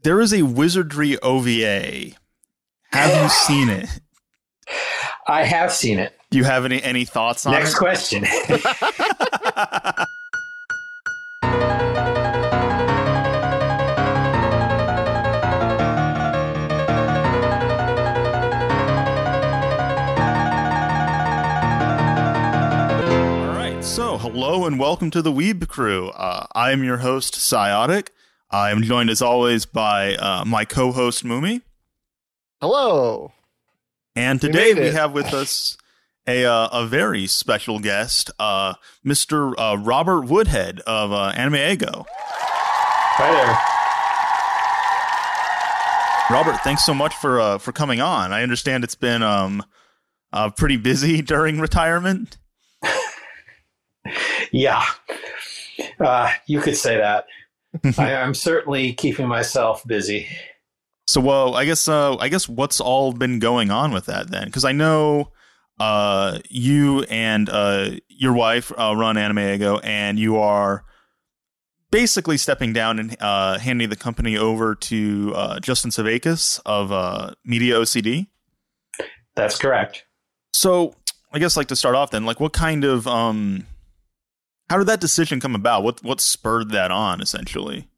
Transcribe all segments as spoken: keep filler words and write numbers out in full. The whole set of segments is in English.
there is a Wizardry O V A. Have you seen it? I have seen it. Do you have any, any thoughts on Next it? Next question. So, hello and welcome to the Weeb Crew. Uh, I am your host, Psiotic. I am joined, as always, by uh, my co-host, Moomy. Hello. And today we, we have with us a uh, a very special guest, uh, Mister Uh, Robert Woodhead of uh, AnimeEgo. Hi there. Robert, thanks so much for uh, for coming on. I understand it's been um uh, pretty busy during retirement. Yeah, uh, you could say that. I, I'm certainly keeping myself busy. So, well, I guess, uh, I guess, what's all been going on with that then? Because I know uh, you and uh, your wife uh, run AnimeEgo, and you are basically stepping down and uh, handing the company over to uh, Justin Savakis of uh, Media O C D. That's correct. So, I guess, like to start off then, like, what kind of um. How did that decision come about? What what spurred that on, essentially?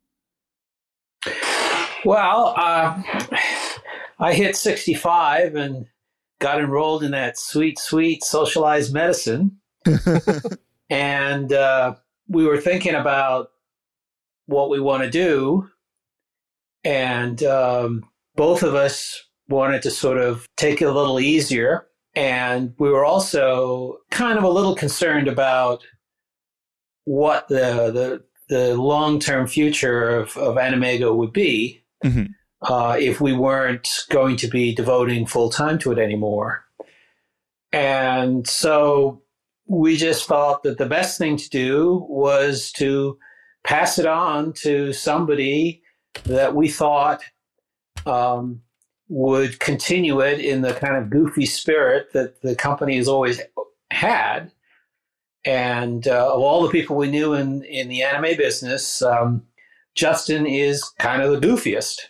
Well, uh, I hit sixty-five and got enrolled in that sweet, sweet socialized medicine. and uh, we were thinking about what we want to do. And um, both of us wanted to sort of take it a little easier. And we were also kind of a little concerned about what the the, the long-term future of, of AnimeEgo would be mm-hmm. uh, if we weren't going to be devoting full time to it anymore. And so we just thought that the best thing to do was to pass it on to somebody that we thought um, would continue it in the kind of goofy spirit that the company has always had. And uh, of all the people we knew in, in the anime business, um, Justin is kind of the goofiest.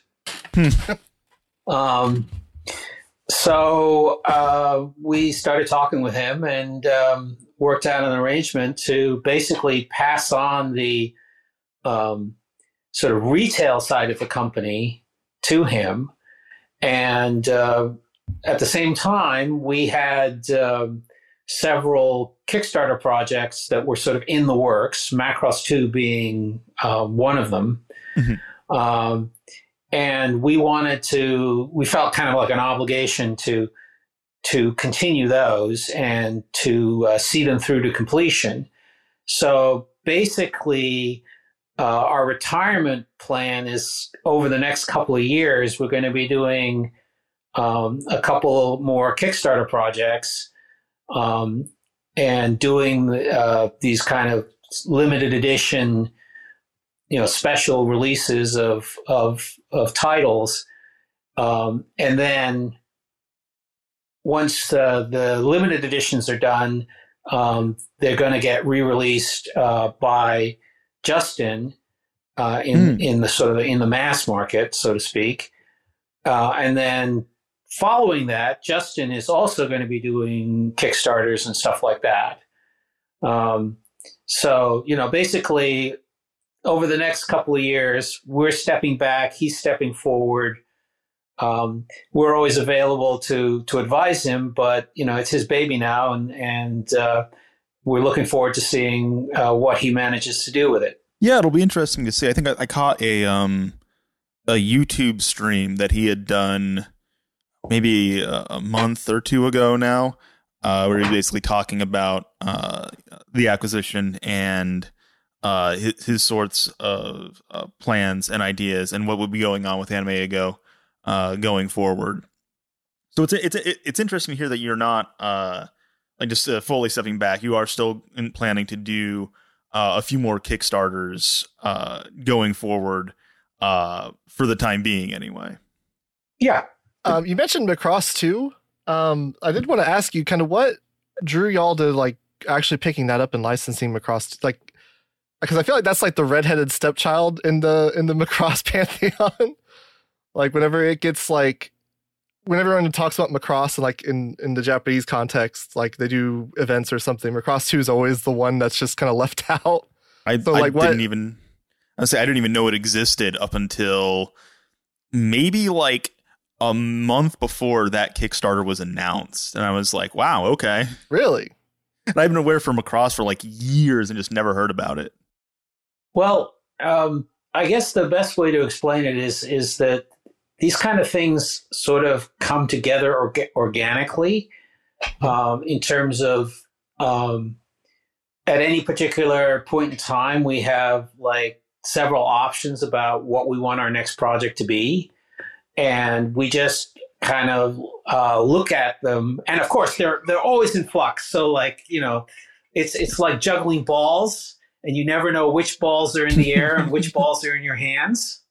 um, so uh, we started talking with him and um, worked out an arrangement to basically pass on the um, sort of retail side of the company to him. And uh, at the same time, we had uh, several Kickstarter projects that were sort of in the works, Macross two being uh, one of them. Mm-hmm. Um, and we wanted to, we felt kind of like an obligation to, to continue those and to uh, see them through to completion. So basically, uh, our retirement plan is over the next couple of years, we're going to be doing um, a couple more Kickstarter projects um, and doing uh, these kind of limited edition, you know, special releases of of, of titles, um, and then once uh, the limited editions are done, um, they're going to get re-released uh, by Justin uh, in mm. in the sort of in the mass market, so to speak, uh, and then following that, Justin is also going to be doing Kickstarters and stuff like that. Um, so you know, basically, over the next couple of years, we're stepping back, he's stepping forward. Um, we're always available to to advise him, but you know, it's his baby now, and and uh, we're looking forward to seeing uh, what he manages to do with it. Yeah, it'll be interesting to see. I think I, I caught a um a YouTube stream that he had done maybe a, a month or two ago now, uh, where he's basically talking about uh, the acquisition and uh, his, his sorts of uh, plans and ideas and what would be going on with AnimeEgo uh, going forward. So it's it's it's interesting to hear that you're not uh, like just uh, fully stepping back. You are still in planning to do uh, a few more Kickstarters uh, going forward uh, for the time being, anyway. Yeah. Um, you mentioned Macross two. Um, I did want to ask you kind of what drew y'all to like actually picking that up and licensing Macross, like, because I feel like that's like the redheaded stepchild in the in the Macross pantheon. Like whenever it gets like, whenever everyone talks about Macross and like in, in the Japanese context, like they do events or something, Macross two is always the one that's just kind of left out. I, so, I like, didn't what? even, I say I didn't even know it existed up until maybe like a month before that Kickstarter was announced. And I was like, wow, okay. Really? And I've been aware from Macross for like years and just never heard about it. Well, um, I guess the best way to explain it is is that these kind of things sort of come together orga- organically um, in terms of um, at any particular point in time, we have like several options about what we want our next project to be. And we just kind of uh, look at them. And of course, they're they're always in flux. So like, you know, it's it's like juggling balls. And you never know which balls are in the air and which balls are in your hands.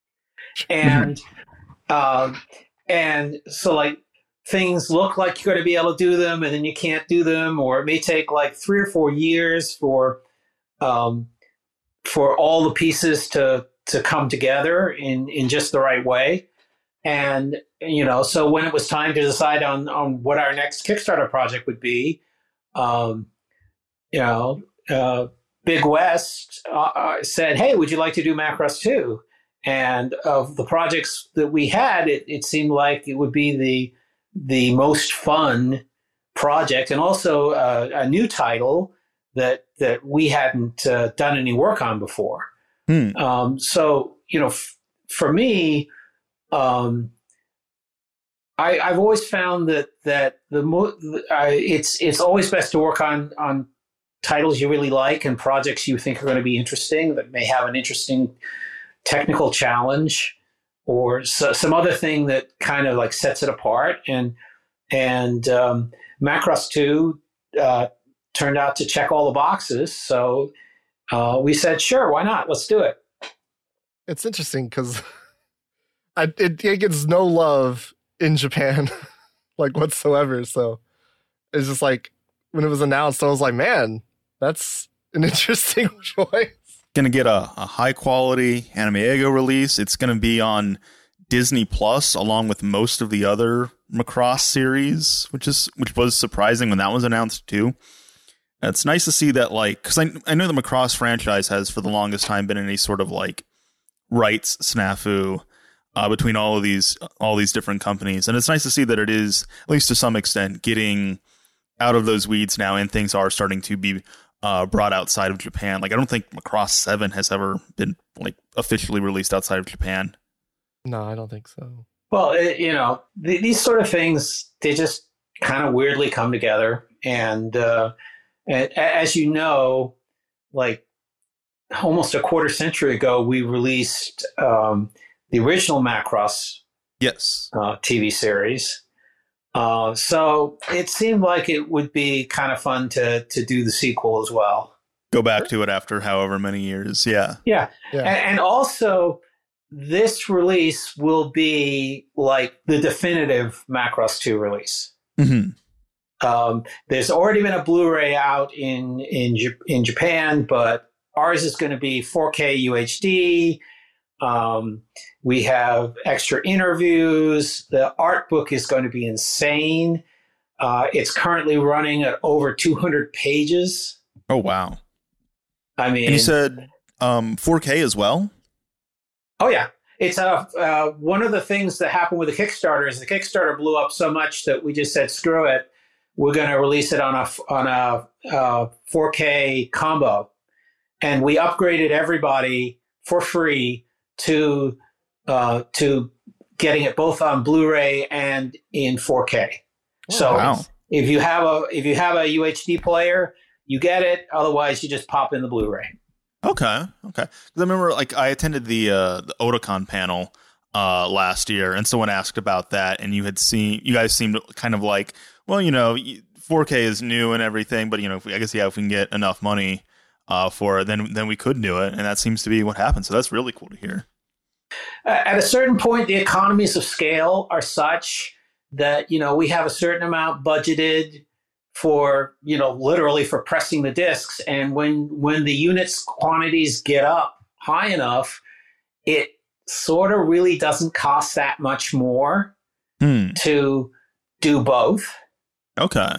And um, and so like things look like you're going to be able to do them and then you can't do them, or it may take like three or four years for um, for all the pieces to to come together in, in just the right way. And, you know, so when it was time to decide on, on what our next Kickstarter project would be, um, you know, uh, Big West uh, said, hey, would you like to do Macross two? And of the projects that we had, it, it seemed like it would be the the most fun project, and also uh, a new title that that we hadn't uh, done any work on before. Hmm. Um, so, you know, f- for me, um, I, I've always found that that the mo- uh, it's it's always best to work on on titles you really like and projects you think are going to be interesting, that may have an interesting technical challenge or so, some other thing that kind of like sets it apart. And and um, Macross two uh, turned out to check all the boxes. So uh, we said, sure, why not? Let's do it. It's interesting because it, it gets no love in Japan, like whatsoever. So it's just like when it was announced, I was like, man, that's an interesting choice. Going to get a, a high quality Anime Ego release. It's going to be on Disney Plus along with most of the other Macross series, which is which was surprising when that was announced too. It's nice to see that, like, because I I know the Macross franchise has for the longest time been in a sort of like rights snafu uh, between all of these all these different companies, and it's nice to see that it is, at least to some extent, getting out of those weeds now, and things are starting to be uh, brought outside of Japan. Like, I don't think Macross seven has ever been like officially released outside of Japan. No, I don't think so. Well, it, you know, th- these sort of things, they just kind of weirdly come together. And, uh, and as you know, like almost a quarter century ago, we released um, the original Macross Yes. uh, T V series. Uh, so it seemed like it would be kind of fun to to do the sequel as well. Go back to it after however many years. Yeah. Yeah. Yeah. And, and also, this release will be like the definitive Macross two release. Mm-hmm. Um, there's already been a Blu-ray out in in in Japan, but ours is going to be four K U H D. Um, we have extra interviews. The art book is going to be insane. Uh, it's currently running at over two hundred pages. Oh, wow. I mean, And you said um, four K as well? oh yeah. It's uh, uh, one of the things that happened with the Kickstarter is the Kickstarter blew up so much that we just said, screw it. We're going to release it on a, on a uh, four K combo. And we upgraded everybody for free to uh, to getting it both on Blu-ray and in four K. Oh, so wow. if you have a if you have a U H D player, you get it. Otherwise, you just pop in the Blu-ray. Okay. Okay. 'Cause I remember, like, I attended the uh, the Otakon panel uh, last year, and someone asked about that, and you had seen, you guys seemed kind of like, well, you know, four K is new and everything, but, you know, if we, I guess, yeah, if we can get enough money uh, for it, then then we could do it, and that seems to be what happened. So that's really cool to hear. Uh, at a certain point, the economies of scale are such that, you know, we have a certain amount budgeted for, you know, literally for pressing the discs. And when when the units quantities get up high enough, it sort of really doesn't cost that much more Hmm. to do both. Okay.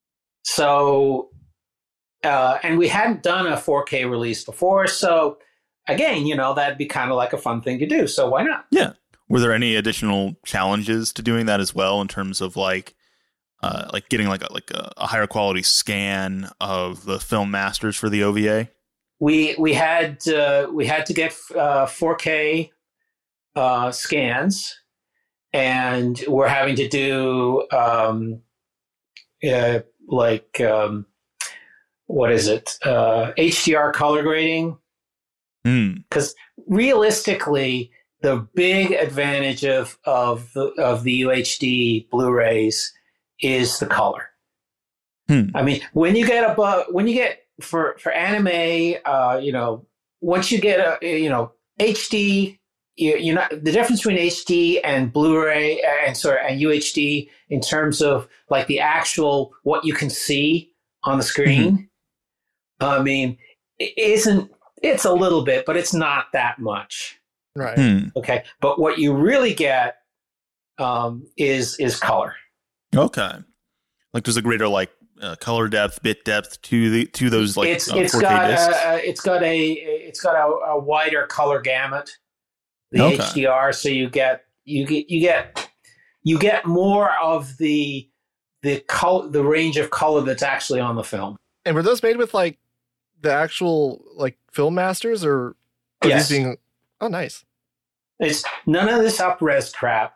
So, uh, and we hadn't done a four K release before. So, again, you know, that'd be kind of like a fun thing to do. So, why not? Yeah. Were there any additional challenges to doing that as well in terms of like, uh, like getting like a, like a, a higher quality scan of the film masters for the O V A? We we had uh, we had to get uh, four K uh, scans, and we're having to do um, uh, like um, what is it? Uh, H D R color grading. Because Hmm. realistically, the big advantage of of the, of the U H D Blu-rays is the color. Hmm. I mean, when you get above, when you get for for anime, uh, you know, once you get a you know H D, you, you're not the difference between H D and Blu-ray and sorry and U H D in terms of like the actual what you can see on the screen. Mm-hmm. I mean, it isn't. It's a little bit, but it's not that much. Right. Hmm. Okay. But what you really get um, is is color. Okay. Like there's a greater like uh, color depth, bit depth to the to those like It's uh, it's four K got discs. a, it's got a it's got a, a wider color gamut. The Okay. H D R, so you get you get you get you get more of the the color the range of color that's actually on the film. And were those made with like the actual like film masters, or are Yes. these being? Oh, nice. It's none of this up-res crap.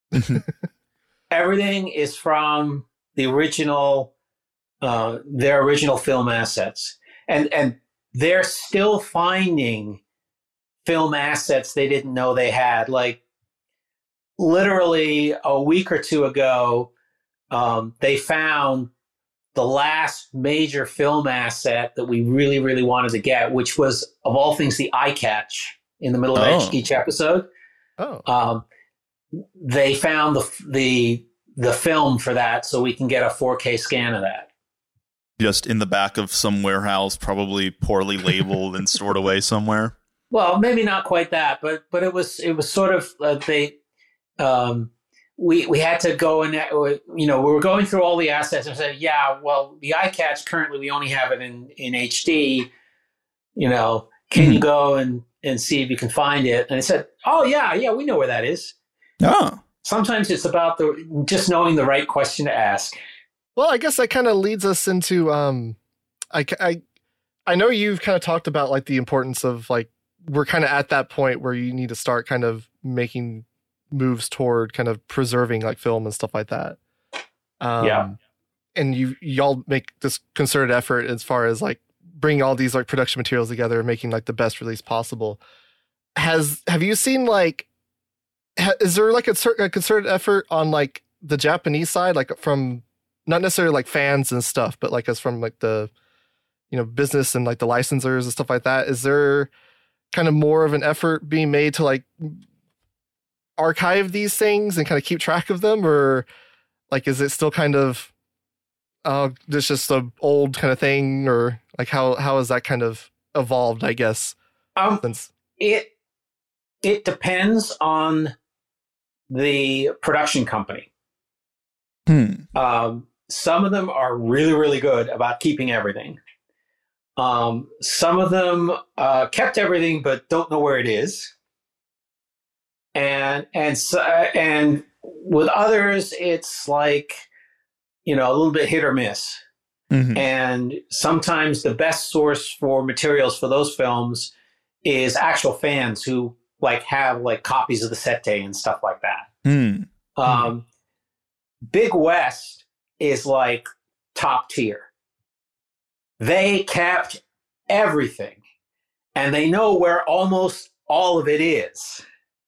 Everything is from the original, uh, their original film assets, and and they're still finding film assets they didn't know they had. Like literally a week or two ago, um, they found the last major film asset that we really, really wanted to get, which was of all things the eye catch in the middle of Oh. each, each episode. Oh, Um, they found the the the film for that, so we can get a four K scan of that. Just in the back of some warehouse, probably poorly labeled and stored away somewhere. Well, maybe not quite that, but but it was it was sort of uh, they um, we we had to go and you know we were going through all the assets and said, yeah, well, the eye catch currently we only have it in in H D. You know, can Mhm. you go and and see if you can find it? And I said, oh yeah, yeah, we know where that is. Oh. Sometimes it's about the just knowing the right question to ask. well, I guess that kind of leads us into um, I I I know you've kind of talked about like the importance of like we're kind of at that point where you need to start kind of making moves toward kind of preserving like film and stuff like that. Um, Yeah. And you y'all make this concerted effort as far as like bringing all these like production materials together and making like the best release possible. Has have you seen like ha, is there like a, cer- a concerted effort on like the Japanese side, like from not necessarily like fans and stuff, but like as from like the you know business and like the licensors and stuff like that? Is there kind of more of an effort being made to like archive these things and kind of keep track of them, or like is it still kind of uh this just a old kind of thing, or like how how has that kind of evolved, I guess, Um, since it it depends on the production company. Hmm. Um, some of them are really, really good about keeping everything. Um, some of them uh, kept everything but don't know where it is, and and so, and with others, it's like you know a little bit hit or miss. Mhm. And sometimes the best source for materials for those films is actual fans who like have like copies of the set day and stuff like that. Hmm. Um, Big West is like top tier. They kept everything and they know where almost all of it is.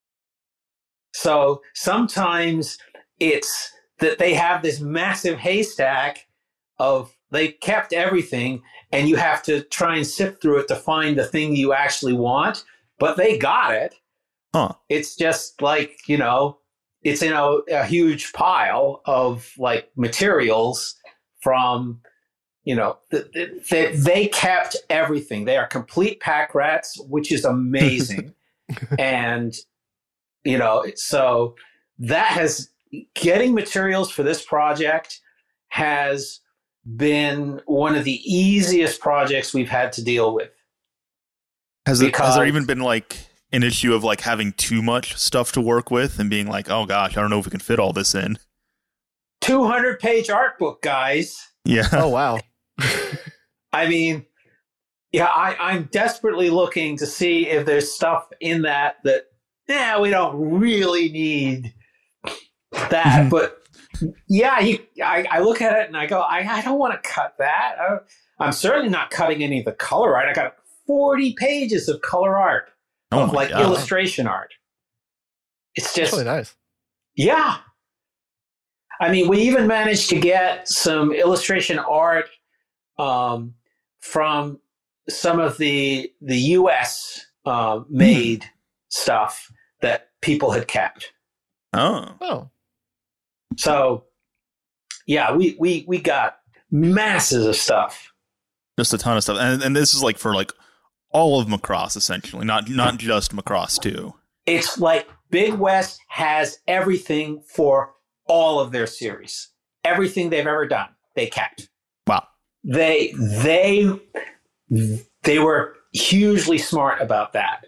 So sometimes it's that they have this massive haystack of they kept everything and you have to try and sift through it to find the thing you actually want, but they got it. Huh. It's just like, you know, it's in a, a huge pile of like materials from, you know, th- th- th- they kept everything. They are complete pack rats, which is amazing. And you know, so that has getting materials for this project has been one of the easiest projects we've had to deal with. Has it, has there even been like an issue of like having too much stuff to work with and being like, oh gosh, I don't know if we can fit all this in? two hundred page art book, guys. Yeah. Oh, wow. I mean, yeah, I, I'm desperately looking to see if there's stuff in that that, yeah, we don't really need that. But yeah, you, I, I look at it and I go, I, I don't want to cut that. I, I'm certainly not cutting any of the color art. I got forty pages of color art, oh of like God. illustration art. It's just That's really nice. Yeah. I mean, we even managed to get some illustration art um, from some of the the U S uh, made mm. stuff that people had kept. Oh. Oh. So, yeah, we, we, we got masses of stuff. Just a ton of stuff. And, and this is like for like all of Macross, essentially, not not just Macross two. It's like Big West has everything for all of their series. Everything they've ever done, they kept. Wow. They they they were hugely smart about that.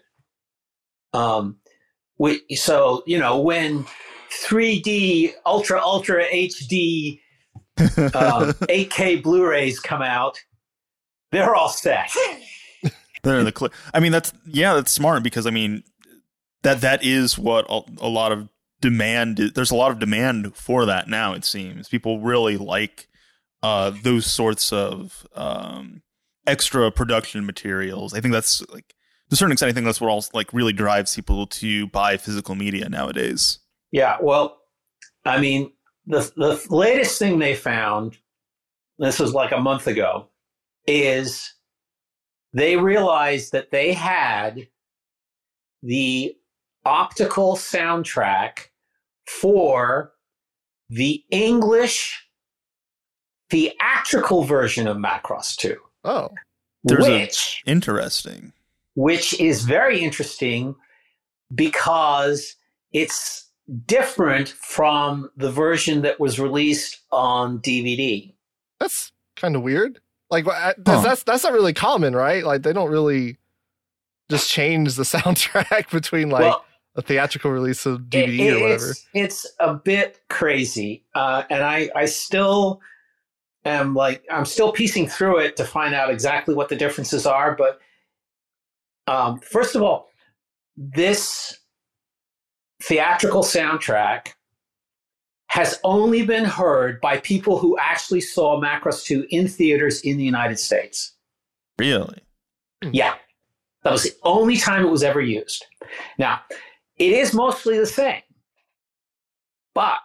Um, we so you know when three D Ultra Ultra H D um, eight K Blu-rays come out, they're all set. They're in the clear. I mean, that's yeah, that's smart because I mean that that is what a, a lot of demand is. There's a lot of demand for that now. It seems people really like uh, those sorts of um, extra production materials. I think that's like to a certain extent. I think that's what also like really drives people to buy physical media nowadays. Yeah, well, I mean, the the latest thing they found, this was like a month ago, is they realized that they had the optical soundtrack for the English theatrical version of Macross two. Oh, there's which a, interesting, which is very interesting because it's different from the version that was released on D V D. That's kind of weird. Like that's, huh. that's that's not really common, right? Like they don't really just change the soundtrack between like well, a theatrical release of D V D it, or whatever. It's, it's a bit crazy, uh, and I I still am like I'm still piecing through it to find out exactly what the differences are. But um, first of all, this theatrical soundtrack has only been heard by people who actually saw Macross two in theaters in the United States. Really? Yeah. That was the only time it was ever used. Now, it is mostly the same, but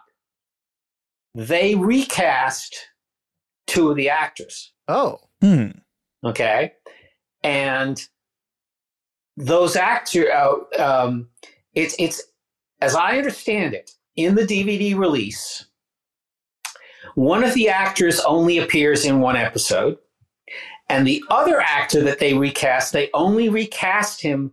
they recast two of the actors. Oh. Hmm. Okay. And those actors, uh, um, it's, it's, as I understand it, in the D V D release, one of the actors only appears in one episode, and the other actor that they recast, they only recast him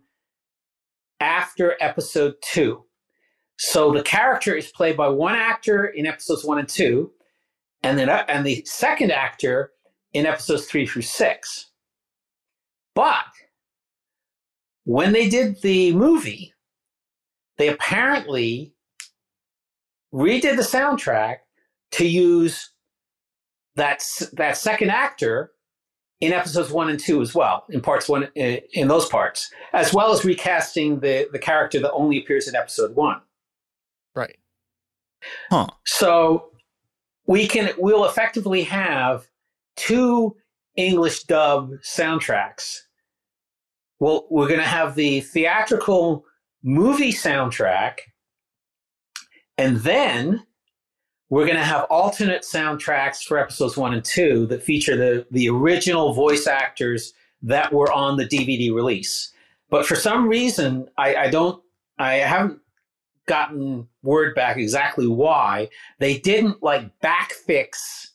after episode two. So the character is played by one actor in episodes one and two, and then uh, and the second actor in episodes three through six. But when they did the movie, they apparently redid the soundtrack to use that that second actor in episodes one and two as well, in parts one, in, in those parts, as well as recasting the, the character that only appears in episode one. Right. Huh. So we can, we'll effectively have two English dub soundtracks. Well, we're going to have the theatrical movie soundtrack, and then we're going to have alternate soundtracks for episodes one and two that feature the, the original voice actors that were on the D V D release. But for some reason, I, I don't, I haven't gotten word back exactly why they didn't like backfix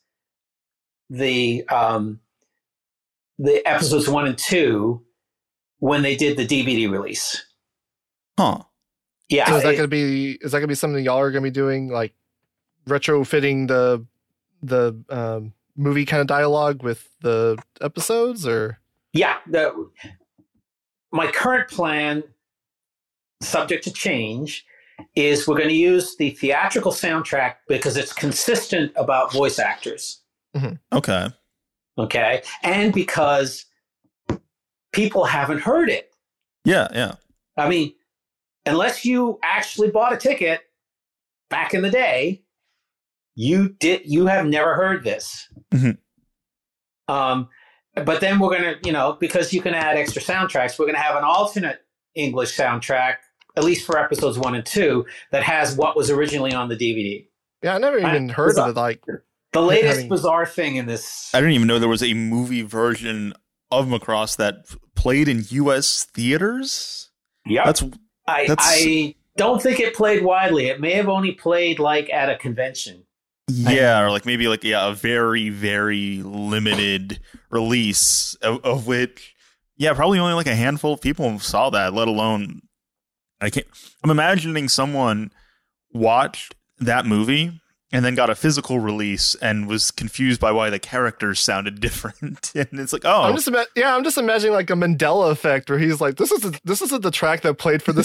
the um, the episodes one and two when they did the D V D release. Huh. Yeah. So is that it- going to be is that going to be something y'all are going to be doing, like retrofitting the the um, movie kind of dialogue with the episodes, or yeah. The, my current plan, subject to change, is we're going to use the theatrical soundtrack because it's consistent about voice actors. Okay. Okay. And because people haven't heard it. Yeah, yeah. I mean, unless you actually bought a ticket back in the day, you did you have never heard this. Mhm. Um, but then we're gonna, you know, because you can add extra soundtracks, we're gonna have an alternate English soundtrack, at least for episodes one and two, that has what was originally on the D V D. yeah, I never even I- heard of it. Like, The latest having- bizarre thing in this. I didn't even know there was a movie version of Macross that played in U S theaters. Yep. That's I, that's- I don't think it played widely. It may have only played like at a convention. yeah, or like maybe like yeah, a very very limited release of, of which yeah, probably only like a handful of people saw that. Let alone, I can't. I'm imagining someone watched that movie and then got a physical release and was confused by why the characters sounded different. And it's like, oh, I'm just ima- yeah, I'm just imagining like a Mandela effect where he's like, this is this isn't the track that played for the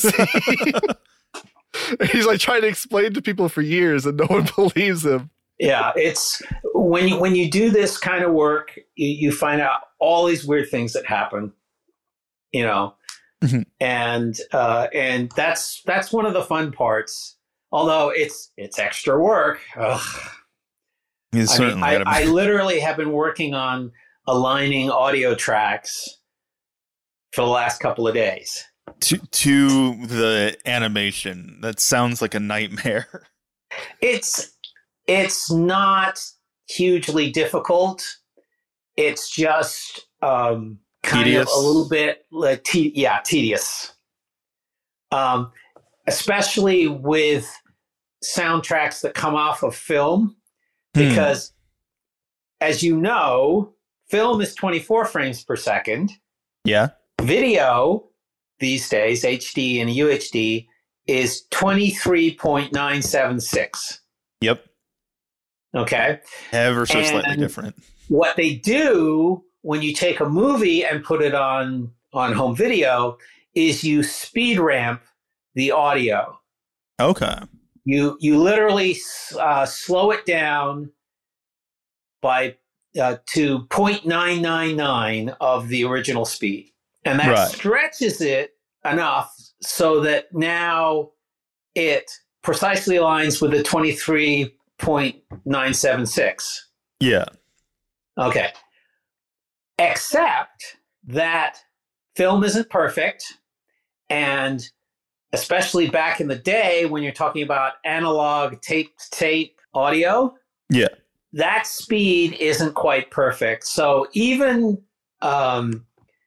scene. He's like trying to explain to people for years, and no one believes him. Yeah, it's when you when you do this kind of work, you, you find out all these weird things that happen, you know, Mhm. and uh, and that's that's one of the fun parts. Although it's it's extra work. Ugh. it's I mean, certainly I, gotta I be- literally have been working on aligning audio tracks for the last couple of days. to to the animation. That sounds like a nightmare. It's it's not hugely difficult. It's just um, kind Tedious? of a little bit like te- yeah, tedious. Um, especially with soundtracks that come off of film, Hmm. because as you know, film is twenty-four frames per second. Yeah. Video these days, H D and U H D, is twenty-three point nine seven six. Yep. Okay. Ever so slightly And- different. What they do when you take a movie and put it on, on home video is you speed ramp the audio. Okay. You, you literally uh, slow it down by uh, to zero point nine nine nine of the original speed. And that Right. stretches it enough so that now it precisely aligns with the twenty-three point nine seven six. Yeah. Okay. Except that film isn't perfect. And especially back in the day when you're talking about analog tape to tape audio, Yeah. that speed isn't quite perfect. So even um,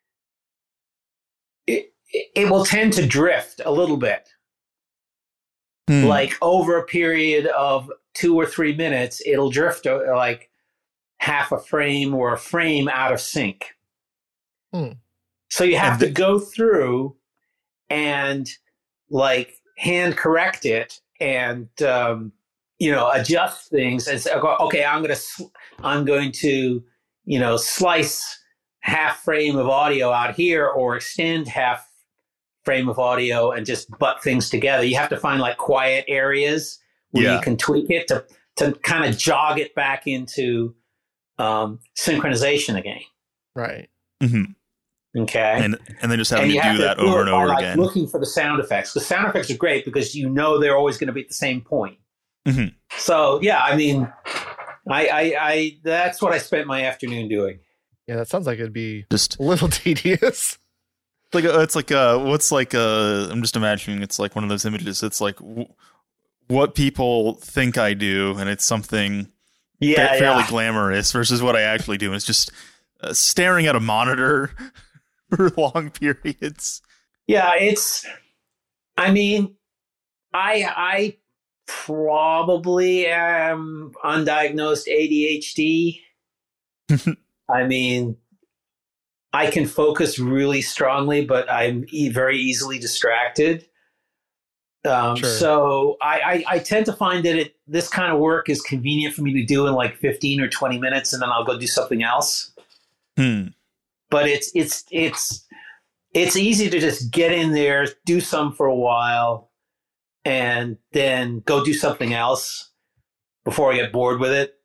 it, it will tend to drift a little bit. Hmm. Like over a period of two or three minutes, it'll drift uh, like half a frame or a frame out of sync. Hmm. So you have And to the- go through and like hand correct it and um, you know, adjust things and say, okay, I'm going to I'm going to you know slice half frame of audio out here or extend half frame of audio and just butt things together. You have to find like quiet areas where Yeah. you can tweak it to to kind of jog it back into um, synchronization again. Right. Mhm. Okay. And and then just having And you to have do that do over it and by, over like, again. looking for the sound effects. The sound effects are great because you know they're always going to be at the same point. Mhm. So yeah, I mean, I, I, I that's what I spent my afternoon doing. Yeah, that sounds like it'd be Just a little tedious. like uh, it's like uh what's like uh I'm just imagining it's like one of those images. It's like w- what people think I do, and it's something Yeah, fa- fairly yeah. glamorous versus what I actually do. It's just uh, staring at a monitor for long periods. Yeah, it's. I mean, I I probably am undiagnosed A D H D. I mean, I can focus really strongly, but I'm e- very easily distracted. Um, Sure. So I, I, I tend to find that it this kind of work is convenient for me to do in like fifteen or twenty minutes, and then I'll go do something else. Hmm. But it's it's it's it's easy to just get in there, do some for a while, and then go do something else before I get bored with it.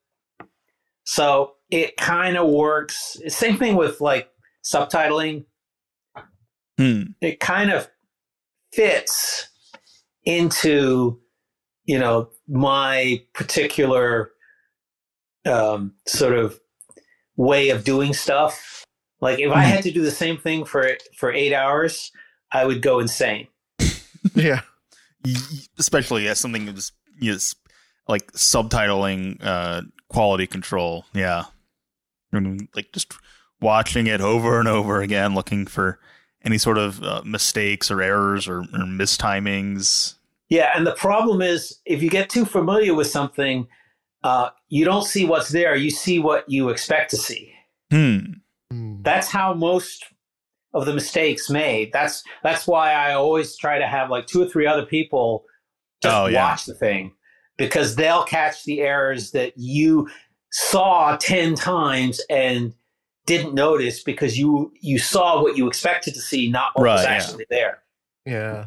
So it kind of works. Same thing with like subtitling. Hmm. It kind of fits into, you know, my particular um, sort of way of doing stuff. Like if I had to do the same thing for for eight hours, I would go insane. Yeah. Especially as something that was yes, like subtitling uh, quality control. Yeah. And, like just watching it over and over again, looking for any sort of uh, mistakes or errors or, or mistimings. Yeah, and the problem is if you get too familiar with something, uh, you don't see what's there. You see what you expect to see. Hmm. That's how most of the mistakes made. That's that's why I always try to have like two or three other people just Oh, yeah. watch the thing, because they'll catch the errors that you saw ten times and didn't notice because you you saw what you expected to see, not what was Right, yeah. actually there. Yeah.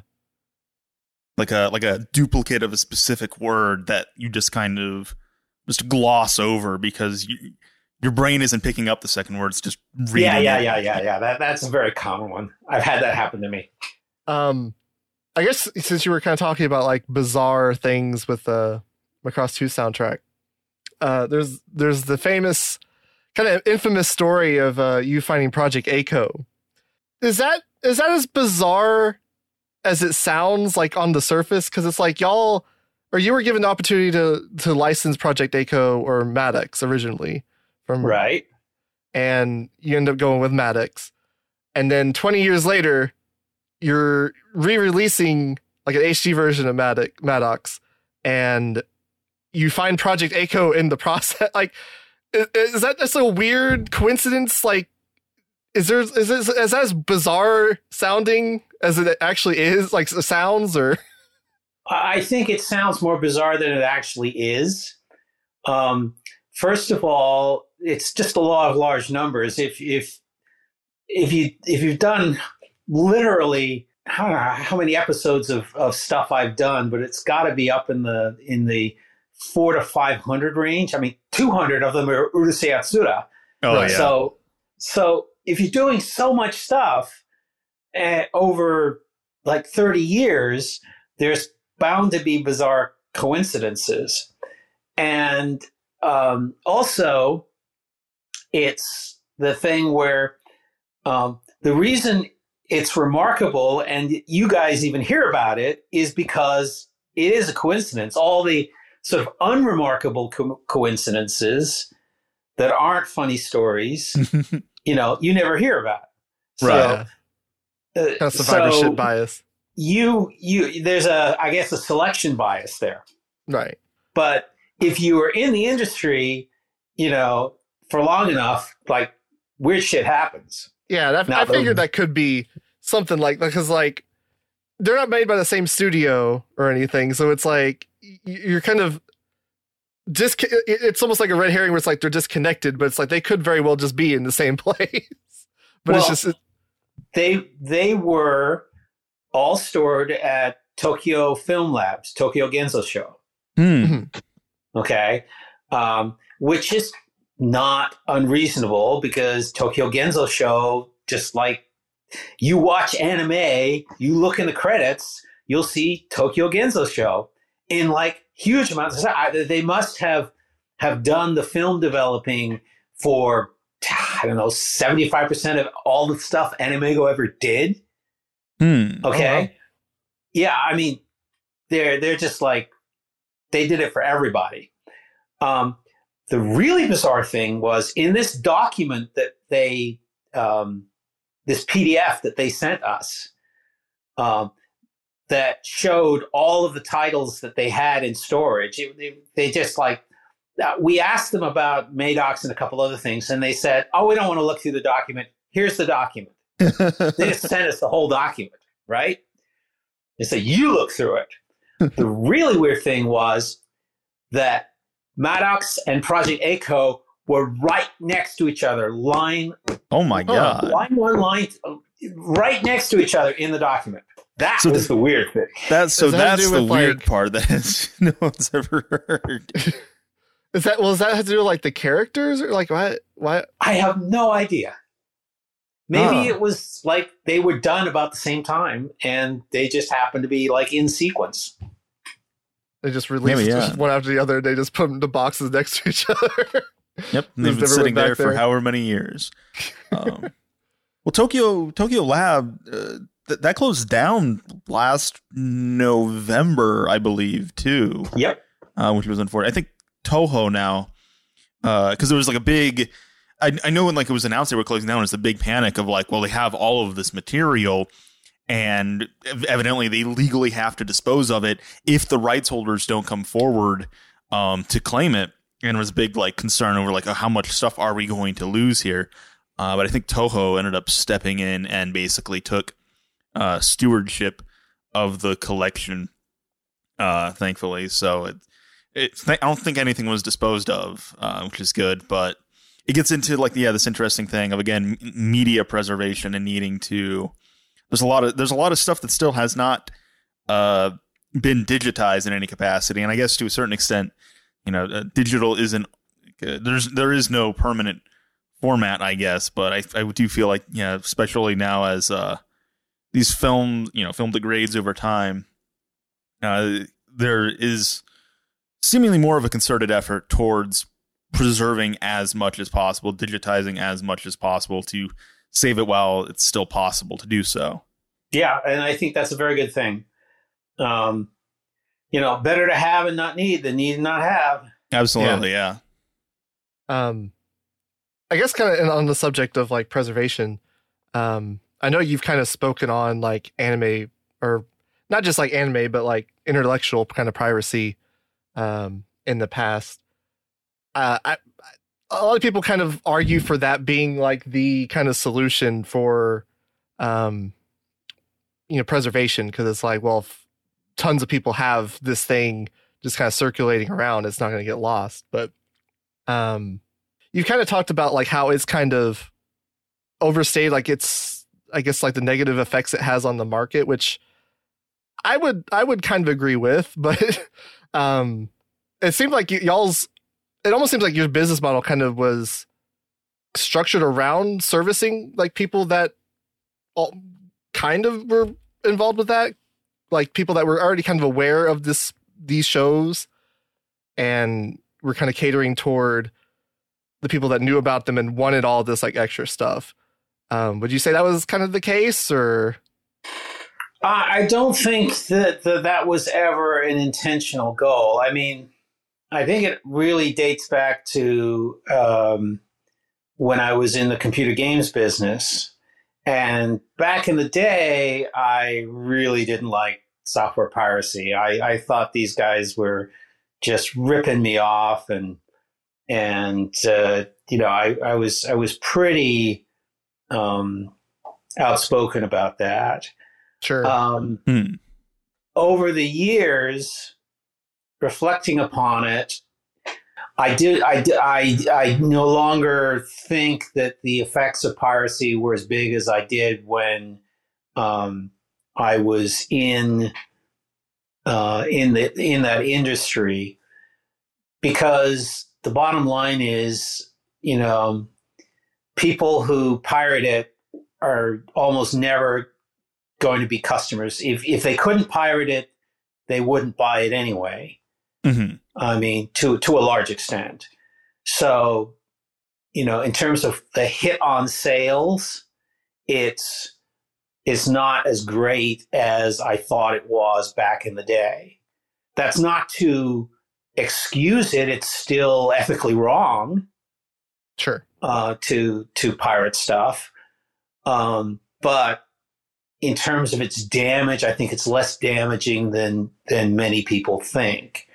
Like a like a duplicate of a specific word that you just kind of just gloss over because you, your brain isn't picking up the second word. It's just reading. Yeah, yeah, it. yeah, yeah, yeah. That that's a very common one. I've had that happen to me. Um, I guess since you were kind of talking about like bizarre things with the Macross two soundtrack, uh, there's there's the famous kind of infamous story of uh, you finding Project A C O. Is that is that as bizarre as it sounds like on the surface? Because it's like y'all, or you were given the opportunity to to license Project A C O or Maddox originally from Right. and you end up going with Maddox, and then twenty years later, you're re-releasing like an H D version of Maddox, Maddox, and you find Project A C O in the process. Like, is, is that just a weird coincidence? Like, is there is this, is that as bizarre sounding as it actually is? Like, sounds or? I think it sounds more bizarre than it actually is. Um, first of all, it's just a law of large numbers. If if if you if you've done literally, I don't know how many episodes of, of stuff I've done, but it's got to be up in the in the four to five hundred range. I mean, two hundred of them are Urusei Yatsura. Oh Right. yeah. So so if you're doing so much stuff uh, over like thirty years, there's bound to be bizarre coincidences. And um, also, it's the thing where um, the reason it's remarkable and you guys even hear about it is because it is a coincidence. All the sort of unremarkable co- coincidences that aren't funny stories, you know, you never hear about. So, Right. uh, Kind of survivorship so bias, you you there's a I guess a selection bias there. right? But if you were in the industry, you know, for long enough, like weird shit happens. Yeah, that, Now I figured the- that could be something like because like they're not made by the same studio or anything, so it's like y- you're kind of just it's almost like a red herring where it's like they're disconnected, but it's like they could very well just be in the same place. But Well, it's just They they were all stored at Tokyo Film Labs, Tokyo Genzo Show. Hmm. Okay, um, which is not unreasonable because Tokyo Genzo Show, just like you watch anime, you look in the credits, you'll see Tokyo Genzo Show in like huge amounts of time. They must have have done the film developing for I don't know seventy-five percent of all the stuff Animego ever did. Hmm. Okay, Oh, wow. yeah, I mean they're they're just like they did it for everybody. Um, the really bizarre thing was in this document that they, um, this P D F that they sent us, um, that showed all of the titles that they had in storage. It, they, they just like, uh, we asked them about Maddox and a couple other things, and they said, "Oh, we don't want to look through the document. Here's the document." They just sent us the whole document, right? They say, you look through it. The really weird thing was that Maddox and Project A C O were right next to each other, line, Oh my god! line one, line, right next to each other in the document. That So was th- the weird thing. That's so Does that have to that's do the with, weird like- part that has, no one's ever heard. Is that well? Does that have to do with like the characters or like why? Why? I have no idea. Maybe Huh. it was like they were done about the same time and they just happened to be like in sequence. They just released Maybe, yeah. just one after the other. And they just put them into boxes next to each other. Yep, and These they've been never sitting went back there for there. however many years. Um, well, Tokyo Tokyo Lab uh, th- that closed down last November, I believe, too. Yep. Uh, which was unfortunate. I think Toho now, because there was like a big. I, I know when like it was announced they were closing down, it's a big panic of like, well, they have all of this material, and ev- evidently they legally have to dispose of it if the rights holders don't come forward um, to claim it. And there was a big like concern over like, oh, how much stuff are we going to lose here? Uh, but I think Toho ended up stepping in and basically took uh, stewardship of the collection. Uh, thankfully, so it, it I don't think anything was disposed of, uh, which is good. But it gets into like yeah, this interesting thing of again m- media preservation and needing to. There's a lot of there's a lot of stuff that still has not uh, been digitized in any capacity, and I guess to a certain extent. You know, uh, digital isn't uh, there's there is no permanent format, I guess, but I I do feel like yeah, especially now as uh, these film you know film degrades over time, uh, there is seemingly more of a concerted effort towards preserving as much as possible, digitizing as much as possible to save it while it's still possible to do so. Yeah, and I think that's a very good thing. Um, you know, better to have and not need than need and not have. Absolutely, yeah. Um, I guess kind of on the subject of like preservation. Um, I know you've kind of spoken on like anime or not just like anime, but like intellectual kind of piracy um, in the past. Uh, I, a lot of people kind of argue for that being like the kind of solution for, um, you know, preservation because it's like, well, if tons of people have this thing just kind of circulating around, it's not going to get lost. But um, you've kind of talked about like how it's kind of overstayed, like it's, I guess, like the negative effects it has on the market, which I would, I would kind of agree with, but um, it seemed like y- y'all's, it almost seems like your business model kind of was structured around servicing like people that all kind of were involved with that, like people that were already kind of aware of this, these shows and were kind of catering toward the people that knew about them and wanted all this like extra stuff. Um, would you say that was kind of the case or? Uh, I don't think that, that that was ever an intentional goal. I mean, I think it really dates back to um, when I was in the computer games business. And back in the day, I really didn't like software piracy. I, I thought these guys were just ripping me off, and and uh, you know, I, I was I was pretty um, outspoken about that. Sure. Um, Hmm. Over the years, reflecting upon it, I did. I, did- I I no longer think that the effects of piracy were as big as I did when um, I was in uh, in the in that industry, because the bottom line is, you know, people who pirate it are almost never going to be customers. If if they couldn't pirate it, they wouldn't buy it anyway. Mm-hmm. I mean, to to a large extent. So, you know, in terms of the hit on sales, it's it's not as great as I thought it was back in the day. That's not to excuse it; it's still ethically wrong Sure. uh, to to pirate stuff. Um, but in terms of its damage, I think it's less damaging than than many people think.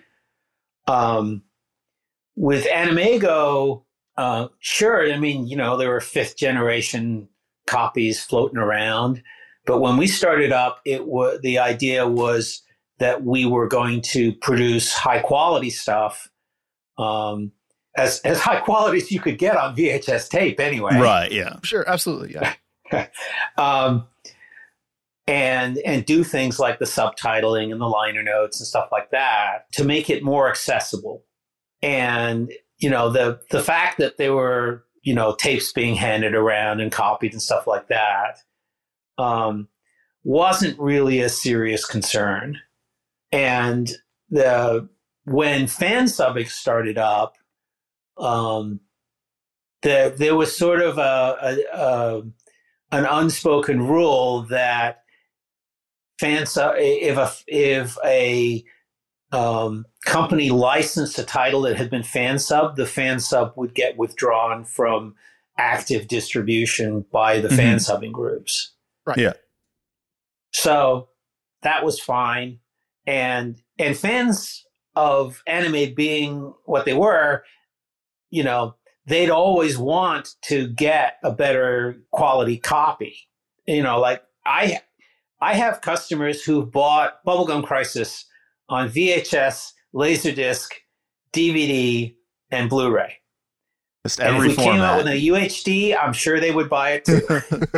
Um, with Animego, uh, sure. I mean, you know, there were fifth generation copies floating around, But when we started up, it was the idea was that we were going to produce high quality stuff, um, as as high quality as you could get on V H S tape, anyway. Right? Yeah. Sure. Absolutely. Yeah. um, and and do things like the subtitling and the liner notes and stuff like that to make it more accessible. And you know, the the fact that there were, you know, tapes being handed around and copied and stuff like that um, wasn't really a serious concern. And the when Fansubbing started up, um, the, there was sort of a, a, a an unspoken rule that fansub if a if a um, company licensed a title that had been fansub, the fansub would get withdrawn from active distribution by the mm-hmm. fansubbing groups. Right. Yeah. So that was fine. And and fans of anime being what they were, you know, they'd always want to get a better quality copy. You know, like I I have customers who bought Bubblegum Crisis on V H S, Laserdisc, D V D, and Blu-ray. Just and every if we format. came out with a U H D, I'm sure they would buy it too.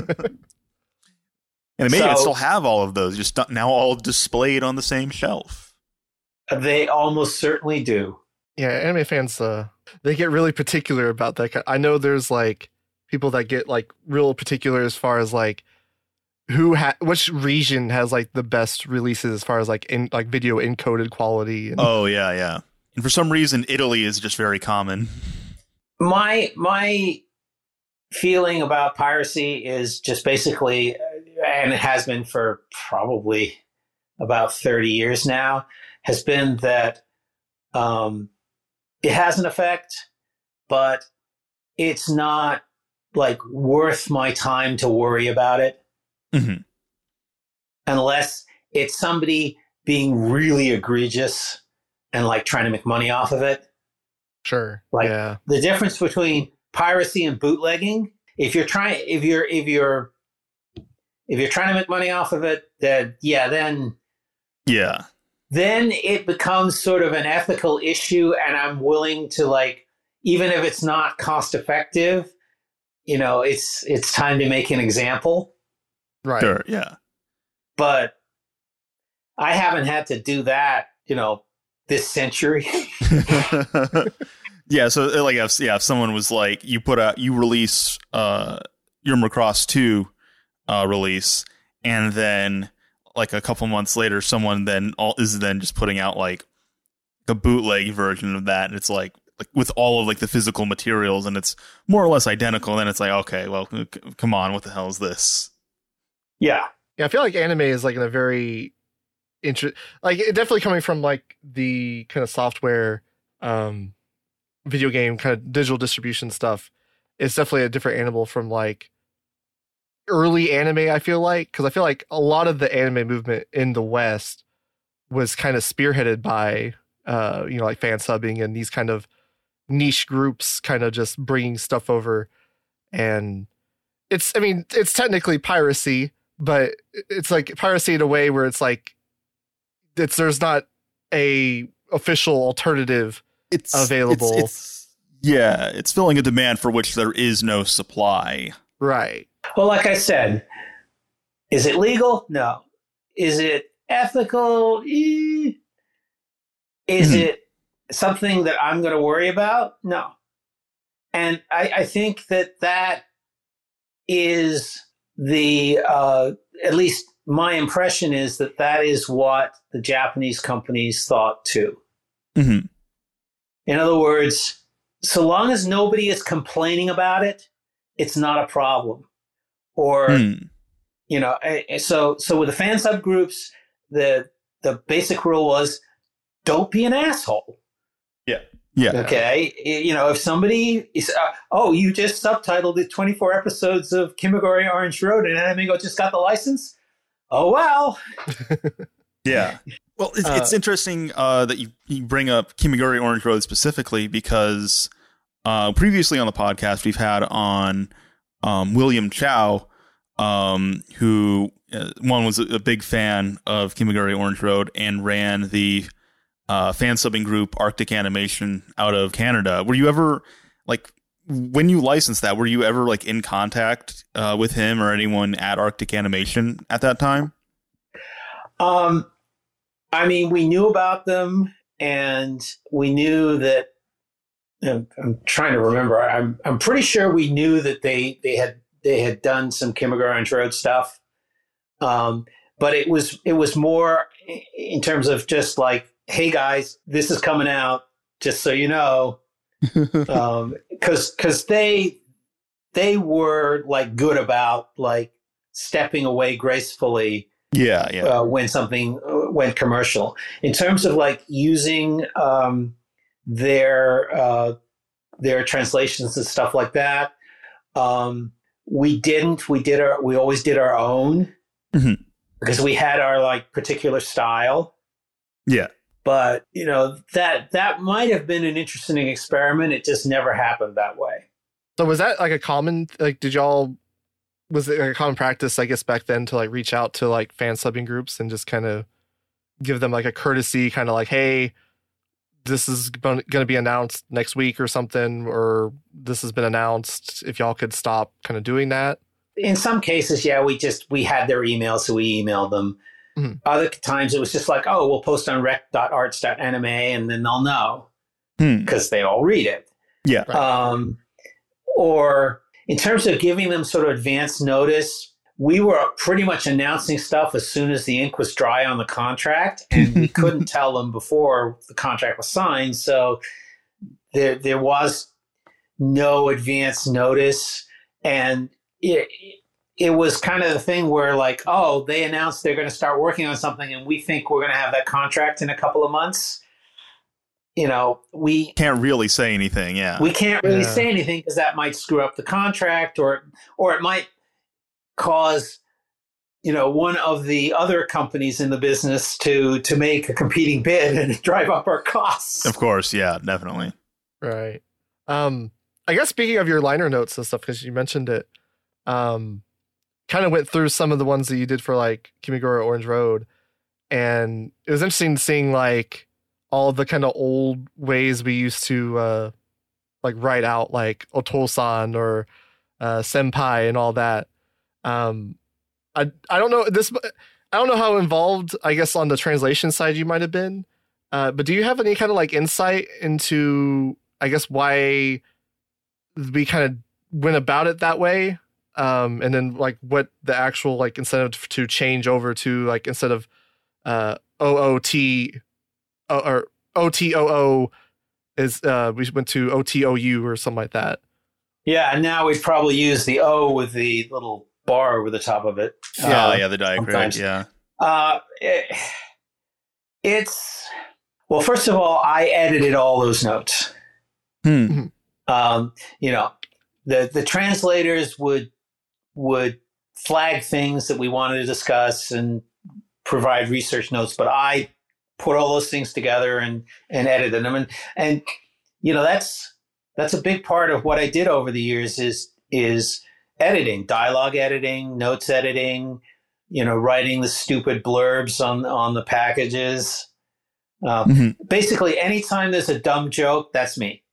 And maybe so, it still have all of those, just now all displayed on the same shelf. They almost certainly do. Yeah, anime fans, uh, they get really particular about that. I know there's like people that get like real particular as far as like who ha- which region has like the best releases as far as like in like video encoded quality. And- oh yeah, yeah. And for some reason, Italy is just very common. My my feeling about piracy is just basically, and it has been for probably about thirty years now, has been that um, it has an effect, but it's not like worth my time to worry about it. Mm-hmm. Unless it's somebody being really egregious and like trying to make money off of it. Sure. Like yeah. the difference between piracy and bootlegging, if you're trying if you're if you're if you're trying to make money off of it, then yeah, then Yeah. Then it becomes sort of an ethical issue, and I'm willing to, like, even if it's not cost effective, you know, it's it's time to make an example. Right. Sure, yeah. But I haven't had to do that, you know, this century. Yeah, so like if, yeah, if someone was like, you put out, you release uh, your Macross two uh, release, and then like a couple months later, someone then all is then just putting out like a bootleg version of that, and it's like like with all of like the physical materials, and it's more or less identical. And then it's like, okay, well, c- come on, what the hell is this? Yeah. Yeah, I feel like anime is like in a very interest, like it definitely coming from like the kind of software, um, video game kind of digital distribution stuff. It's definitely a different animal from like early anime. I feel like because I feel like a lot of the anime movement in the West was kind of spearheaded by, uh, you know, like fan subbing and these kind of niche groups, kind of just bringing stuff over. And it's, I mean, it's technically piracy. But it's like piracy in a way where it's like it's there's not a official alternative it's available. It's, it's, yeah, it's filling a demand for which there is no supply. Right. Well, like I said, is it legal? No. Is it ethical? Eh. Is Mm-hmm. it something that I'm going to worry about? No. And I, I think that that is the uh, at least my impression is that that is what the Japanese companies thought too. Mm-hmm. In other words, so long as nobody is complaining about it, it's not a problem. Or Mm. you know, so so with the fan subgroups, the the basic rule was don't be an asshole. Yeah. Yeah. Okay. You know, if somebody is, uh, oh, you just subtitled the twenty-four episodes of Kimagure Orange Road and Animigo just got the license. Oh, well. Yeah. Well, it's, Uh, it's interesting uh, that you, you bring up Kimagure Orange Road specifically because uh, previously on the podcast, we've had on um, William Chow, um, who uh, one was a big fan of Kimagure Orange Road and ran the uh, fan subbing group Arctic Animation out of Canada. Were you ever like when you licensed that? Were you ever like in contact uh, with him or anyone at Arctic Animation at that time? Um, I mean, we knew about them, and we knew that. I'm, I'm trying to remember. I'm I'm pretty sure we knew that they they had they had done some Kimagure Orange Road stuff, um, but it was it was more in terms of just like, hey guys, this is coming out, just so you know, um, because because they they were like good about like stepping away gracefully. Yeah, yeah. Uh, when something went commercial, in terms of like using. Um, their uh, their translations and stuff like that. Um, we didn't. We did our. We always did our own mm-hmm. because we had our like particular style. Yeah. But you know that that might have been an interesting experiment. It just never happened that way. So was that like a common like? Did y'all was it like a common practice? I guess back then to like reach out to like fan subbing groups and just kind of give them like a courtesy, kind of like, hey, this is going to be announced next week or something, or this has been announced. If y'all could stop kind of doing that. In some cases, yeah, we just, we had their email, so we emailed them. Mm-hmm. Other times it was just like, oh, we'll post on rec dot arts dot anime and then they'll know because hmm. they all read it. Yeah. Um, or in terms of giving them sort of advance notice, we were pretty much announcing stuff as soon as the ink was dry on the contract, and we couldn't tell them before the contract was signed. So there, there was no advance notice. And it, it was kind of the thing where like, oh, they announced they're going to start working on something and we think we're going to have that contract in a couple of months. You know, we can't really say anything. Yeah. We can't really yeah. say anything because that might screw up the contract, or, or it might cause, you know, one of the other companies in the business to to make a competing bid and drive up our costs. Of course, yeah, definitely. Right. Um, I guess speaking of your liner notes and stuff, because you mentioned it, um, kind of went through some of the ones that you did for like Kimagure Orange Road, and it was interesting seeing like all the kind of old ways we used to uh, like write out like Otosan or uh, Senpai and all that. Um, I I don't know this. I don't know how involved, I guess, on the translation side you might have been. Uh, but do you have any kind of like insight into, I guess, why we kind of went about it that way? Um, and then like what the actual like incentive to change over to like instead of uh, O O T or O T O O is uh, we went to O T O U or something like that. Yeah, and now we'd probably use the O with the little bar over the top of it. Yeah, uh, yeah, the diacritic, yeah. Uh, it, it's, well, first of all, I edited all those notes. Hmm. Um, you know, the the translators would would flag things that we wanted to discuss and provide research notes, but I put all those things together and and edited them. And and you know, that's that's a big part of what I did over the years is is editing, dialogue editing, notes editing, you know, writing the stupid blurbs on on the packages. Um, mm-hmm. Basically, anytime there's a dumb joke, that's me.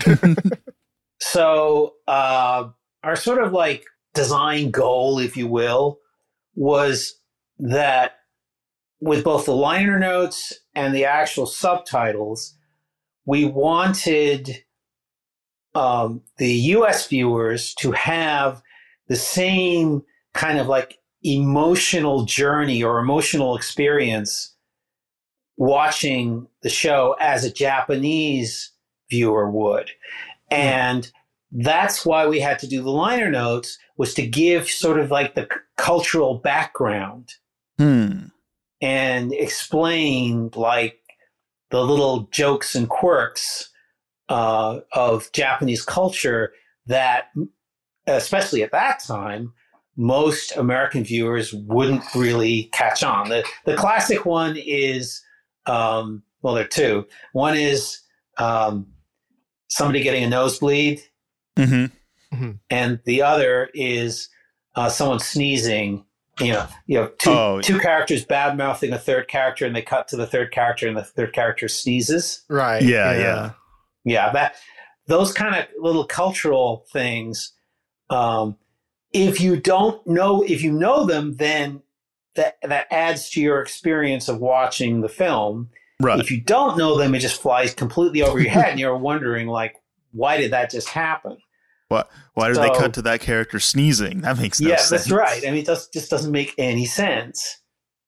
So uh, our sort of like design goal, if you will, was that with both the liner notes and the actual subtitles, we wanted um, the U S viewers to have the same kind of like emotional journey or emotional experience watching the show as a Japanese viewer would. And that's why we had to do the liner notes, was to give sort of like the c- cultural background hmm. and explain like the little jokes and quirks uh, of Japanese culture that, especially at that time, most American viewers wouldn't really catch on. The the classic one is, um, well, there are two. One is um, somebody getting a nosebleed, mm-hmm. Mm-hmm. and the other is uh, someone sneezing You know, you know, two Oh. two characters bad mouthing a third character, and they cut to the third character, and the third character sneezes. Right. Yeah, yeah. Yeah, that those kind of little cultural things. Um, if you don't know, if you know them, then that that adds to your experience of watching the film. Right. If you don't know them, it just flies completely over your head, and you're wondering, like, why did that just happen? What? Why did So- they cut to that character sneezing? That makes no yeah, sense. that's right. I mean, it does, just doesn't make any sense.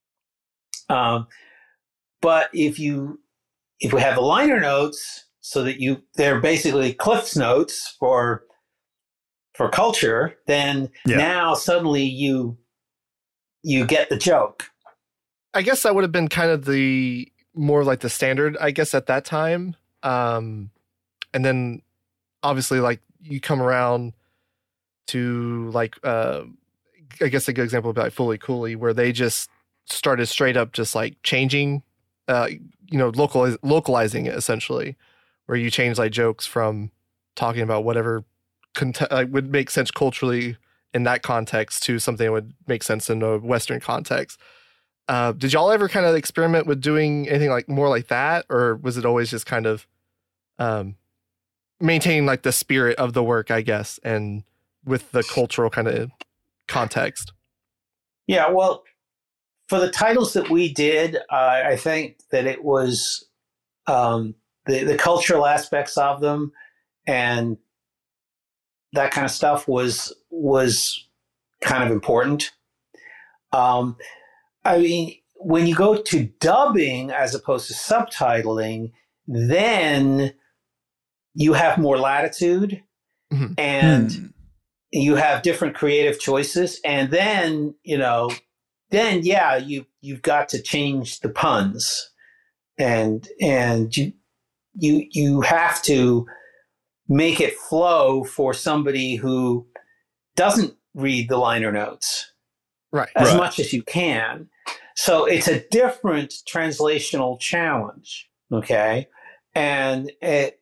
Um, but if you if we have the liner notes, so that you they're basically Cliff's notes for for culture, then Yeah. now suddenly you you get the joke. I guess that would have been kind of the more like the standard, I guess, at that time. Um, and then obviously, like, you come around to like, uh, I guess a good example would be like Fully Cooley, where they just started straight up just like changing, uh, you know, localiz- localizing it essentially, where you change like jokes from talking about whatever cont- like, would make sense culturally in that context to something that would make sense in a Western context. Uh, did y'all ever kind of experiment with doing anything like more like that, or was it always just kind of um, maintain like the spirit of the work, I guess, and with the cultural kind of context? Yeah, well, for the titles that we did, uh, I think that it was um, the the cultural aspects of them and that kind of stuff was was kind of important. Um, I mean, when you go to dubbing as opposed to subtitling, then you have more latitude Mhm. and Hmm. you have different creative choices. And then, you know, then yeah, you you've got to change the puns, and and you you you have to make it flow for somebody who doesn't read the liner notes Right. as Right. much as you can. So it's a different translational challenge, okay? And it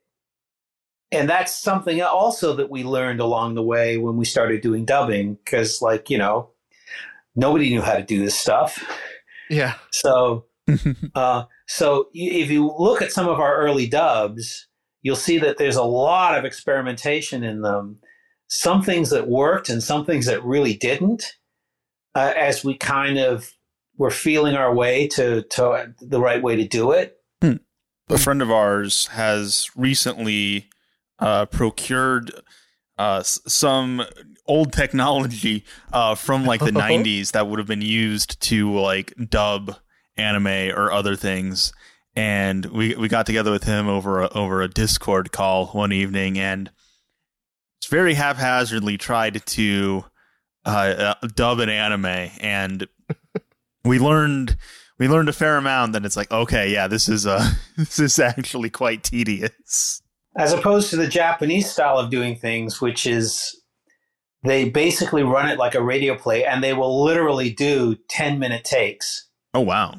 and that's something also that we learned along the way when we started doing dubbing, because, like, you know, nobody knew how to do this stuff. Yeah. So uh, so y- if you look at some of our early dubs, you'll see that there's a lot of experimentation in them. Some things that worked and some things that really didn't, uh, as we kind of were feeling our way to, to the right way to do it. A friend of ours has recently uh, procured uh, s- some old technology uh, from like the nineties that would have been used to like dub anime or other things. And we, we got together with him over a, over a Discord call one evening, and it's very haphazardly tried to uh, uh, dub an anime, and we learned we learned a fair amount. That it's like, okay, yeah, this is uh this is actually quite tedious. As opposed to the Japanese style of doing things, which is they basically run it like a radio play, and they will literally do ten minute takes. Oh wow!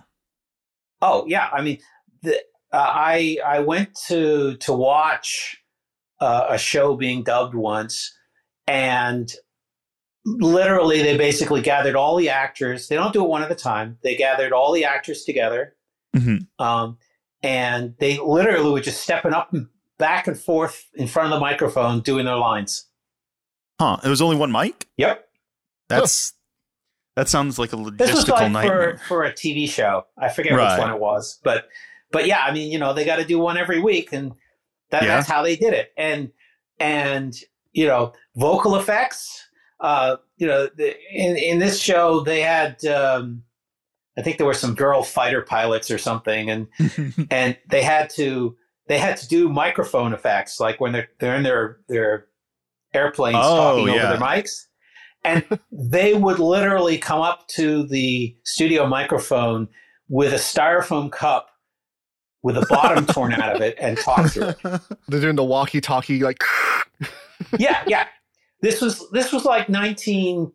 Oh yeah, I mean, the, uh, I I went to to watch uh, a show being dubbed once, and literally they basically gathered all the actors. They don't do it one at a time. They gathered all the actors together, Mhm. um, and they literally were just stepping up and back and forth in front of the microphone doing their lines. Huh? It was only one mic. Yep, That's that sounds like a this was logistical like nightmare. for for a T V show. I forget Right. which one it was, but but yeah, I mean, you know, they got to do one every week, and that, Yeah. that's how they did it. And and you know, vocal effects. Uh, you know, the, in in this show they had, um, I think there were some girl fighter pilots or something, and and they had to they had to do microphone effects, like when they're they're in their their airplanes Oh, talking yeah. over their mics, and they would literally come up to the studio microphone with a styrofoam cup with the bottom torn out of it and talk through it. They're doing the walkie-talkie, like, Yeah, yeah. This was this was like nineteen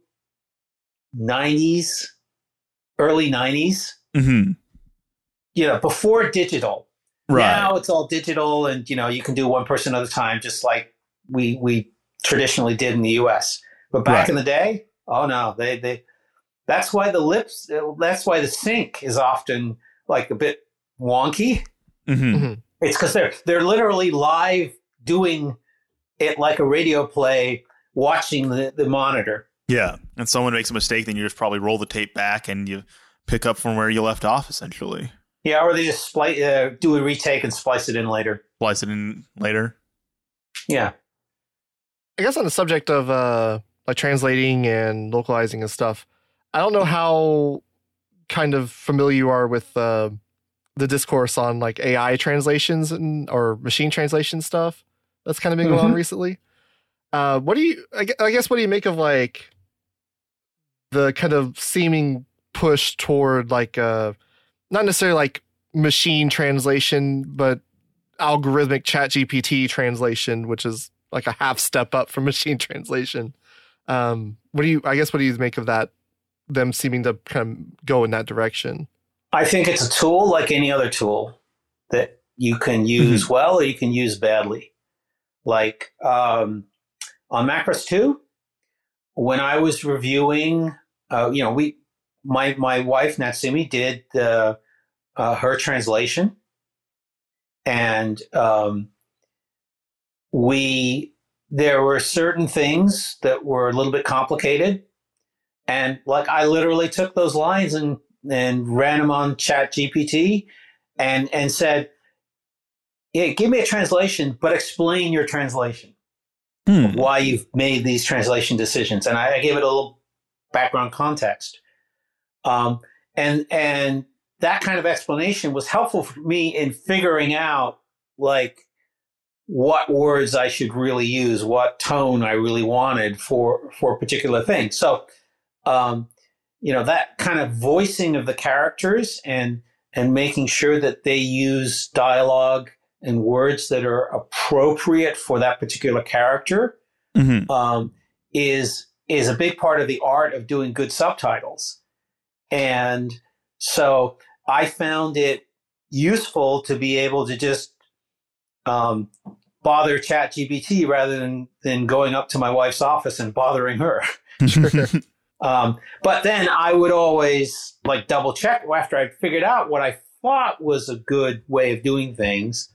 nineties, early nineties. Mhm. You know, before digital. Right. Now it's all digital, and you know, you can do one person at a time, just like we we traditionally did in the U S. But back Right. in the day, oh no, they they that's why the lips, that's why the sync is often like a bit wonky. Mm-hmm. Mm-hmm. It's because they're they're literally live doing it like a radio play, watching the, the monitor. Yeah, and someone makes a mistake, then you just probably roll the tape back and you pick up from where you left off, essentially. Yeah, or they just splice, uh, do a retake and splice it in later. Splice it in later. Yeah. I guess on the subject of uh, like translating and localizing and stuff, I don't know how kind of familiar you are with uh, the discourse on like A I translations and or machine translation stuff that's kind of been going mm-hmm. on recently. Uh, what do you? I guess what do you make of like the kind of seeming push toward like uh, not necessarily like machine translation, but algorithmic Chat G P T translation, which is like a half step up from machine translation. Um, what do you? I guess what do you make of that? Them seeming to kind of go in that direction. I think it's a tool like any other tool that you can use mm-hmm. well or you can use badly. Like um, on Macross two, when I was reviewing, uh, you know, we my my wife Natsumi did the uh, her translation, and um, we there were certain things that were a little bit complicated. And like I literally took those lines and, and ran them on Chat G P T and, and said, yeah, give me a translation, but explain your translation, hmm. why you've made these translation decisions. And I, I gave it a little background context. Um, and, and that kind of explanation was helpful for me in figuring out like what words I should really use, what tone I really wanted for, for a particular thing. So, Um, you know, that kind of voicing of the characters and and making sure that they use dialogue and words that are appropriate for that particular character mm-hmm. um, is is a big part of the art of doing good subtitles. And so I found it useful to be able to just um, bother Chat G P T rather than, than going up to my wife's office and bothering her. Sure. Um, but then I would always like double check after I'd figured out what I thought was a good way of doing things.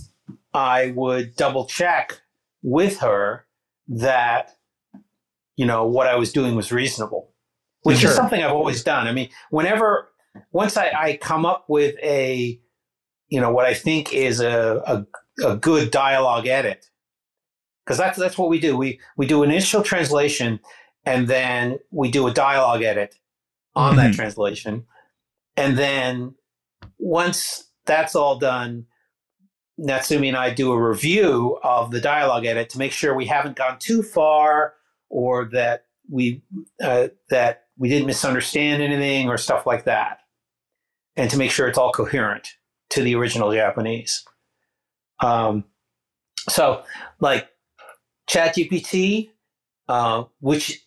I would double check with her that, you know, what I was doing was reasonable, which sure. is something I've always done. I mean, whenever, once I, I come up with a, you know, what I think is a, a, a good dialogue edit, because that's, that's what we do. We, we do an initial translation. And then we do a dialogue edit on mm-hmm. that translation. And then once that's all done, Natsumi and I do a review of the dialogue edit to make sure we haven't gone too far or that we uh, that we didn't misunderstand anything or stuff like that. And to make sure it's all coherent to the original Japanese. Um, so like ChatGPT, uh, which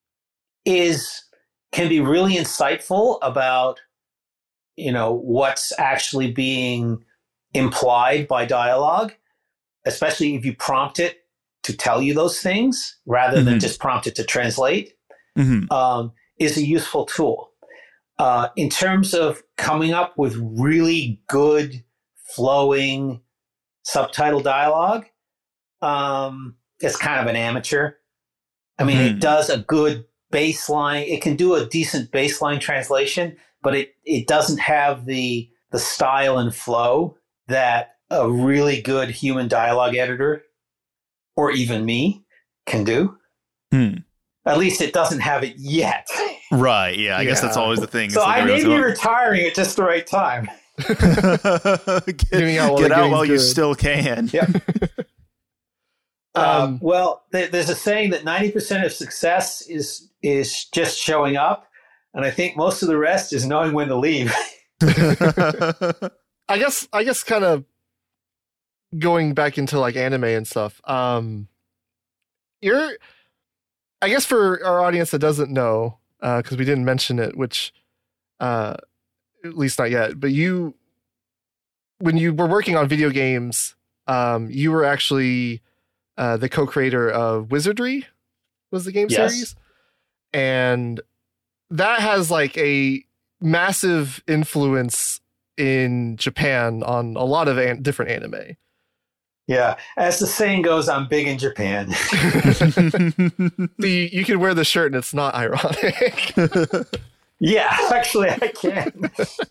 is can be really insightful about, you know, what's actually being implied by dialogue, especially if you prompt it to tell you those things rather mm-hmm. than just prompt it to translate, mm-hmm. um, is a useful tool. Uh, in terms of coming up with really good flowing subtitle dialogue, um, it's kind of an amateur. I mean, mm-hmm. it does a good baseline. It can do a decent baseline translation, but it, it doesn't have the the style and flow that a really good human dialogue editor or even me can do. Hmm. At least it doesn't have it yet. Right. Yeah. I yeah. guess that's always the thing. So I may be retiring at just the right time. get out, get out while good. You still can. Yep. Um, well, th- there's a saying that ninety percent of success is is just showing up, and I think most of the rest is knowing when to leave. I guess I guess kind of going back into like anime and stuff. Um, you're, I guess for our audience that doesn't know, because uh, we didn't mention it, which uh, at least not yet. But you, when you were working on video games, um, you were actually Uh, the co-creator of Wizardry was the game yes. series. And that has like a massive influence in Japan on a lot of an- different anime. Yeah, as the saying goes, I'm big in Japan. the, you can wear the shirt and it's not ironic. Yeah, actually, I can.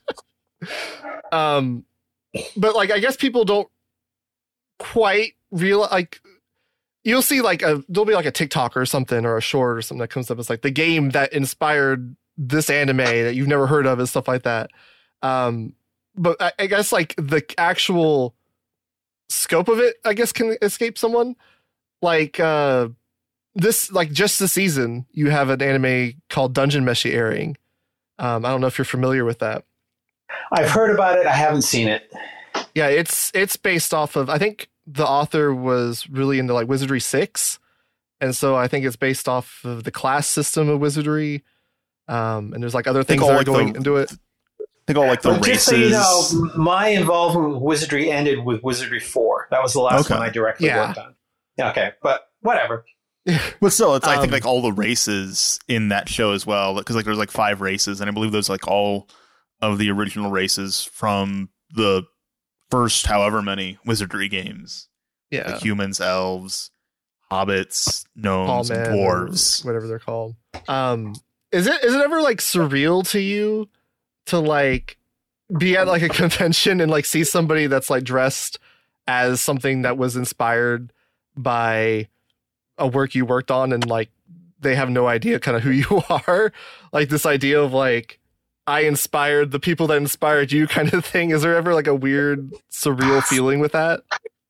um, but like, I guess people don't quite realize. Like, you'll see like a there'll be like a TikTok or something or a short or something that comes up. It's like the game that inspired this anime that you've never heard of and stuff like that. Um, but I, I guess like the actual scope of it, I guess, can escape someone. Like uh, this, like just this season, you have an anime called Dungeon Meshi airing. Um, I don't know if you're familiar with that. I've heard about it. I haven't seen it. Yeah, it's it's based off of, I think the author was really into like Wizardry six. And so I think it's based off of the class system of Wizardry. Um, and there's like other things that are like going the, into it. I think all like the But races. just so you know, my involvement with Wizardry ended with Wizardry four. That was the last Okay. one I directly Yeah. worked on. Yeah, okay, but whatever. But still, it's I think Um, like all the races in that show as well, because like there's like five races, and I believe those like all of the original races from the first however many Wizardry games. Yeah. Like humans, elves, hobbits, gnomes, and Tall men or dwarves. whatever they're called. Um, is it is it ever like surreal to you to like be at like a convention and like see somebody that's like dressed as something that was inspired by a work you worked on and like they have no idea kind of who you are? Like this idea of like I inspired the people that inspired you kind of thing. Is there ever like a weird surreal feeling with that?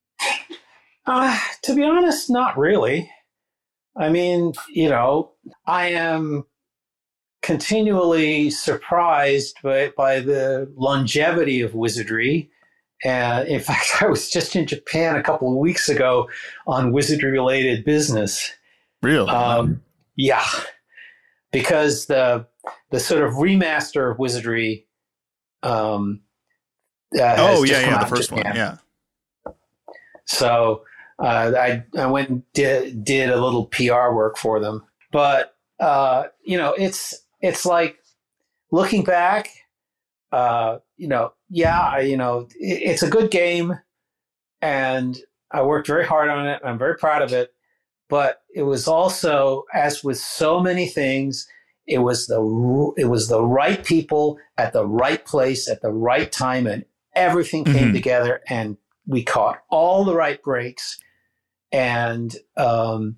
Uh, to be honest, not really. I mean, you know, I am continually surprised by, by the longevity of Wizardry. And in fact, I was just in Japan a couple of weeks ago on Wizardry-related business. Really? Um, yeah, because the the sort of remaster of Wizardry. Um, uh, has oh just yeah, come yeah, out the in first one. Japan. Yeah. So uh, I I went and did, did a little P R work for them. But uh, you know, it's it's like looking back. Uh, you know, yeah, I, you know, it, it's a good game, and I worked very hard on it. I'm very proud of it. But it was also, as with so many things, it was the it was the right people at the right place at the right time, and everything came Mhm. together, and we caught all the right breaks. And um,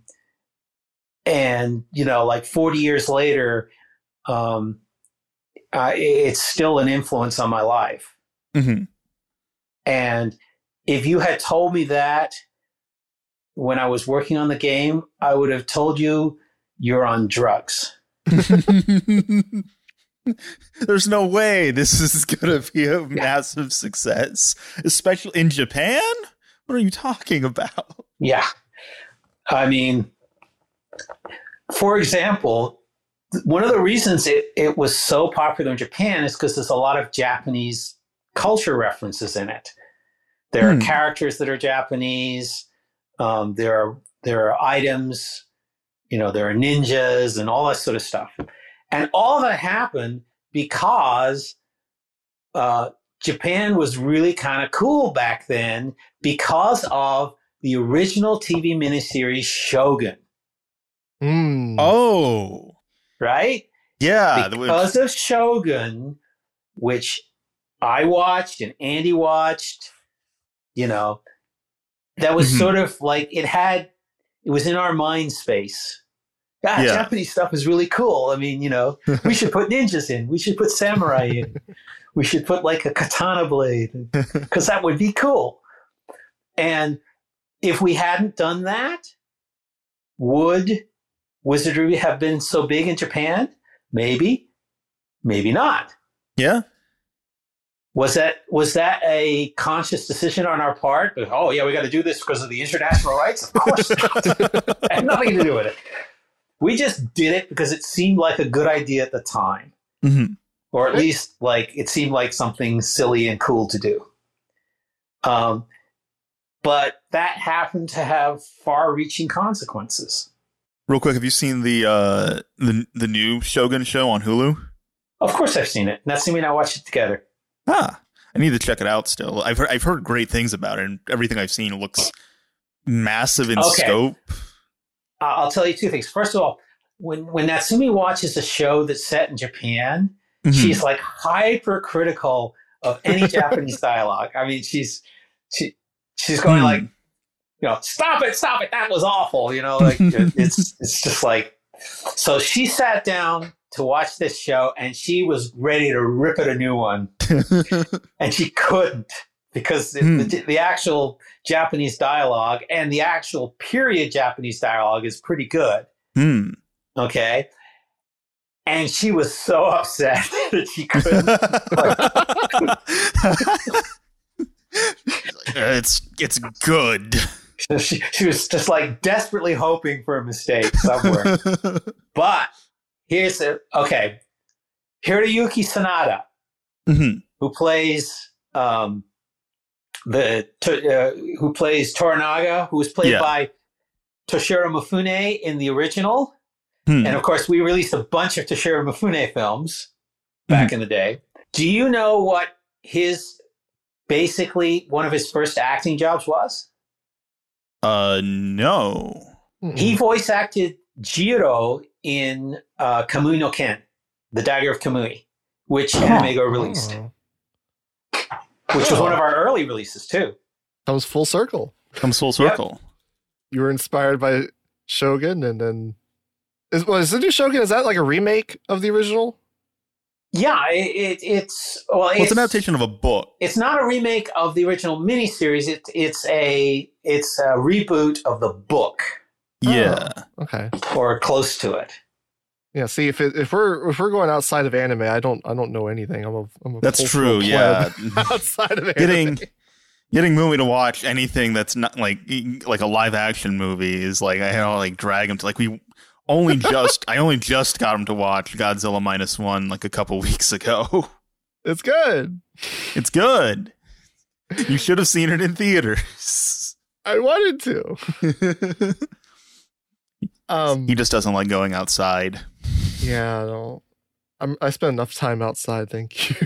and you know, like forty years later, um, uh, it's still an influence on my life. Mm-hmm. And if you had told me that when I was working on the game, I would have told you you're on drugs. There's no way this is going to be a massive success, especially in Japan. What are you talking about? Yeah. I mean, for example, one of the reasons it, it was so popular in Japan is because there's a lot of Japanese culture references in it. There Hmm. are characters that are Japanese. Um, there are there are items, you know, there are ninjas and all that sort of stuff. And all that happened because uh, Japan was really kind of cool back then because of the original T V miniseries Shogun, Mm. Oh, right? yeah. the- Because of Shogun, which I watched and Andy watched, you know, that was Mhm. sort of like it had, it was in our mind space. God, Yeah. Japanese stuff is really cool. I mean, you know, we should put ninjas in. We should put samurai in. We should put like a katana blade because that would be cool. And if we hadn't done that, would Wizardry have been so big in Japan? Maybe, maybe not. yeah. Was that was that a conscious decision on our part? Oh yeah, we got to do this because of the international rights? Of course not. It had nothing to do with it. We just did it because it seemed like a good idea at the time, Mhm. or at least like it seemed like something silly and cool to do. Um, but that happened to have far-reaching consequences. Real quick, have you seen the uh, the the new Shogun show on Hulu? Of course, I've seen it. Natsumi and I watched it together. Ah, I need to check it out. Still, I've heard I've heard great things about it, and everything I've seen looks massive in Okay. scope. I'll tell you two things. First of all, when when Natsumi watches a show that's set in Japan, Mhm. she's like hypercritical of any Japanese dialogue. I mean, she's she she's going Hmm. like, you know, stop it, stop it, that was awful. You know, like it's it's just like. So she sat down to watch this show, and she was ready to rip it a new one, and she couldn't because Hmm. the, the actual Japanese dialogue and the actual period Japanese dialogue is pretty good. Hmm. Okay. And she was so upset that she couldn't. it's it's good. she, she was just like desperately hoping for a mistake somewhere. But here's the okay. Hiroyuki Sanada, Mhm. who plays um, the uh, who plays Toranaga, who was played Yeah. by Toshiro Mifune in the original. Hmm. And of course, we released a bunch of Toshiro Mifune films back in the day. Do you know what his basically one of his first acting jobs was? Uh, no. He voice acted Jiro in uh, Kamui no Ken, The Dagger of Kamui, which Anime Go released, Oh. which was one of our early releases too. Comes full circle. Comes full circle. You were inspired by Shogun, and then is was the new Shogun? Is that like a remake of the original? Yeah, it, it, it's well, Well, it's it's an adaptation of a book. It's not a remake of the original miniseries. It's it's a it's a reboot of the book, Yeah. Oh, okay. or close to it. Yeah. See, if it, if we're if we're going outside of anime, I don't I don't know anything. I'm a I'm a That's cultural true. Yeah. pleb outside of anime. getting getting Moomy to watch anything that's not like like a live action movie is like I had to like drag him to like we only just I only just got him to watch Godzilla minus one like a couple weeks ago. It's good. It's good. You should have seen it in theaters. I wanted to. Um. He just doesn't like going outside. Yeah. I don't. I'm. I spend enough time outside. Thank you.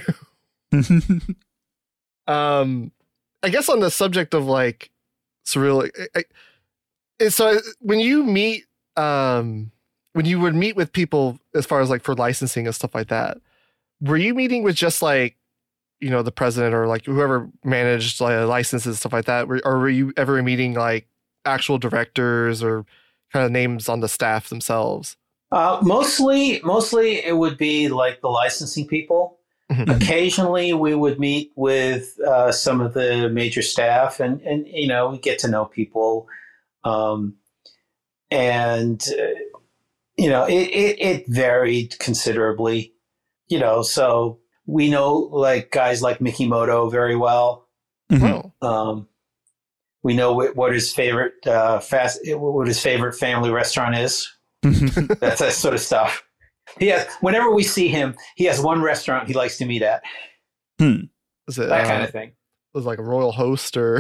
Um, I guess on the subject of like surreal, I, I, so when you meet, um, when you would meet with people as far as like for licensing and stuff like that, were you meeting with just like, you know, the president or like whoever managed like licenses and stuff like that? Were, or were you ever meeting like actual directors or kind of names on the staff themselves? Uh, mostly, mostly it would be like the licensing people. Occasionally, we would meet with uh, some of the major staff, and and you know, we get to know people, um, and uh, you know, it, it it varied considerably. You know, so we know like guys like Mikimoto very well. Mhm. Oh, Um, we know what, what his favorite uh, fast, what his favorite family restaurant is. That's that sort of stuff. He has, whenever we see him, he has one restaurant he likes to meet at. is it That uh, kind of thing. was it like a royal host or?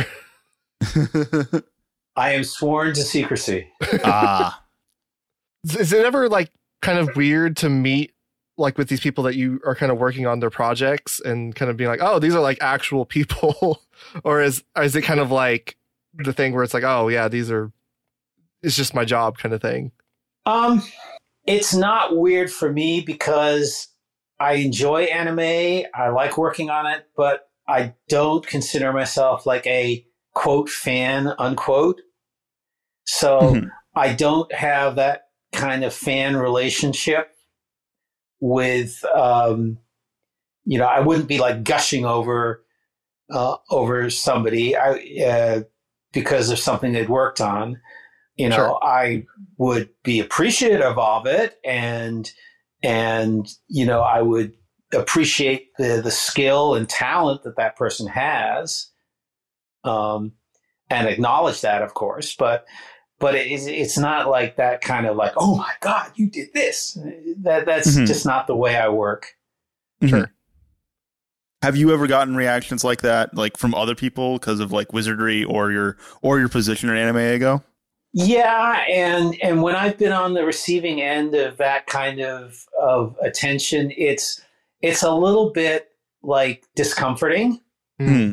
I am sworn to secrecy. Ah. Is it ever like kind of weird to meet like with these people that you are kind of working on their projects and kind of being like, oh, these are like actual people, or is or is it kind of like the thing where it's like, oh yeah, these are, it's just my job kind of thing? Um, it's not weird for me because I enjoy anime. I like working on it, but I don't consider myself like a quote fan unquote. So Mhm. I don't have that kind of fan relationship with, um, you know, I wouldn't be like gushing over, uh, over somebody I, uh, because of something they'd worked on. You know, Sure. I would be appreciative of it, and and you know, I would appreciate the the skill and talent that that person has, um, and acknowledge that, of course. But but it, it's it's not like that kind of like, oh my God, you did this. That that's Mhm. just not the way I work. Sure. Have you ever gotten reactions like that, like from other people because of like wizardry or your or your position at Anime Ego? Yeah, and and when I've been on the receiving end of that kind of of attention, it's it's a little bit like discomforting. Hmm.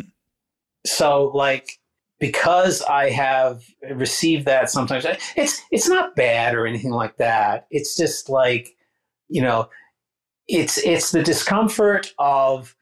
So like because I have received that sometimes, it's it's not bad or anything like that. It's just like, you know, it's it's the discomfort of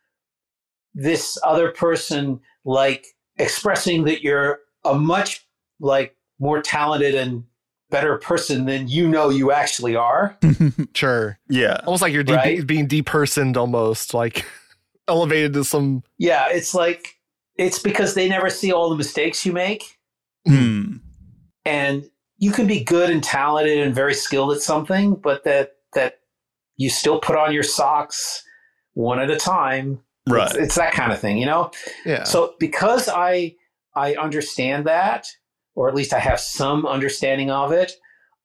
this other person like expressing that you're a much like more talented and better person than you know you actually are. Sure. Yeah. Almost like you're de- Right? being depersoned, almost like elevated to some. Yeah, it's like it's because they never see all the mistakes you make. Hmm. And you can be good and talented and very skilled at something, but that that you still put on your socks one at a time. Right. It's, it's that kind of thing, you know? Yeah. So because I I understand that, or at least I have some understanding of it,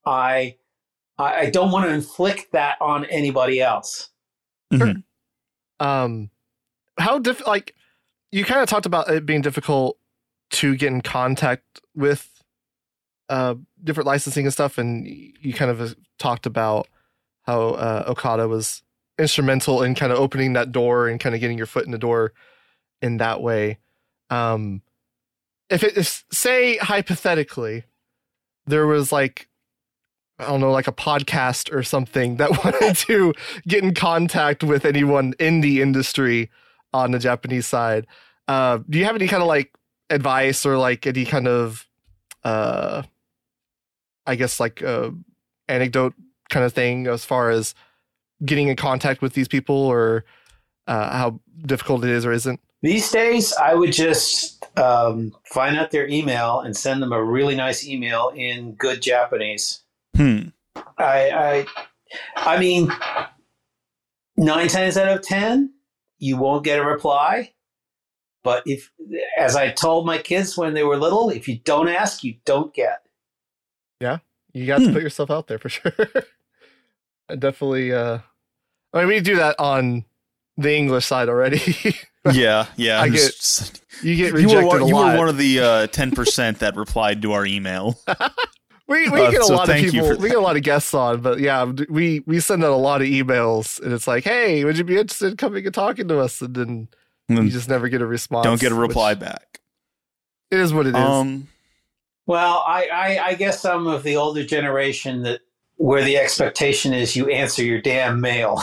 I I I don't want to inflict that on anybody else. Mhm. um, how diff like you kind of talked about it being difficult to get in contact with uh different licensing and stuff, and you kind of talked about how uh, Okada was instrumental in kind of opening that door and kind of getting your foot in the door in that way. Um, if it is, say hypothetically, there was like, I don't know, like a podcast or something that wanted to get in contact with anyone in the industry on the Japanese side, uh, do you have any kind of like advice or like any kind of, uh, I guess like uh, anecdote kind of thing as far as getting in contact with these people, or uh, how difficult it is or isn't? These days, I would just um, find out their email and send them a really nice email in good Japanese. Hmm. I, I, I mean, nine times out of ten, you won't get a reply. But if, as I told my kids when they were little, if you don't ask, you don't get. Yeah, you got Hmm. to put yourself out there for sure. I definitely. Uh, I mean, we do that on the English side already. Yeah. Yeah. I I'm get just- you get you rejected were one, a you lot. were one of the uh, ten percent that replied to our email. we we uh, get a so lot of thank you people. for We get a lot of guests on, but yeah, we we send out a lot of emails, and it's like, hey, would you be interested in coming and talking to us? And then And you just never get a response. don't get a reply which back. It is what it is. Um. Well, I, I, I guess I'm of the older generation that where the expectation is you answer your damn mail.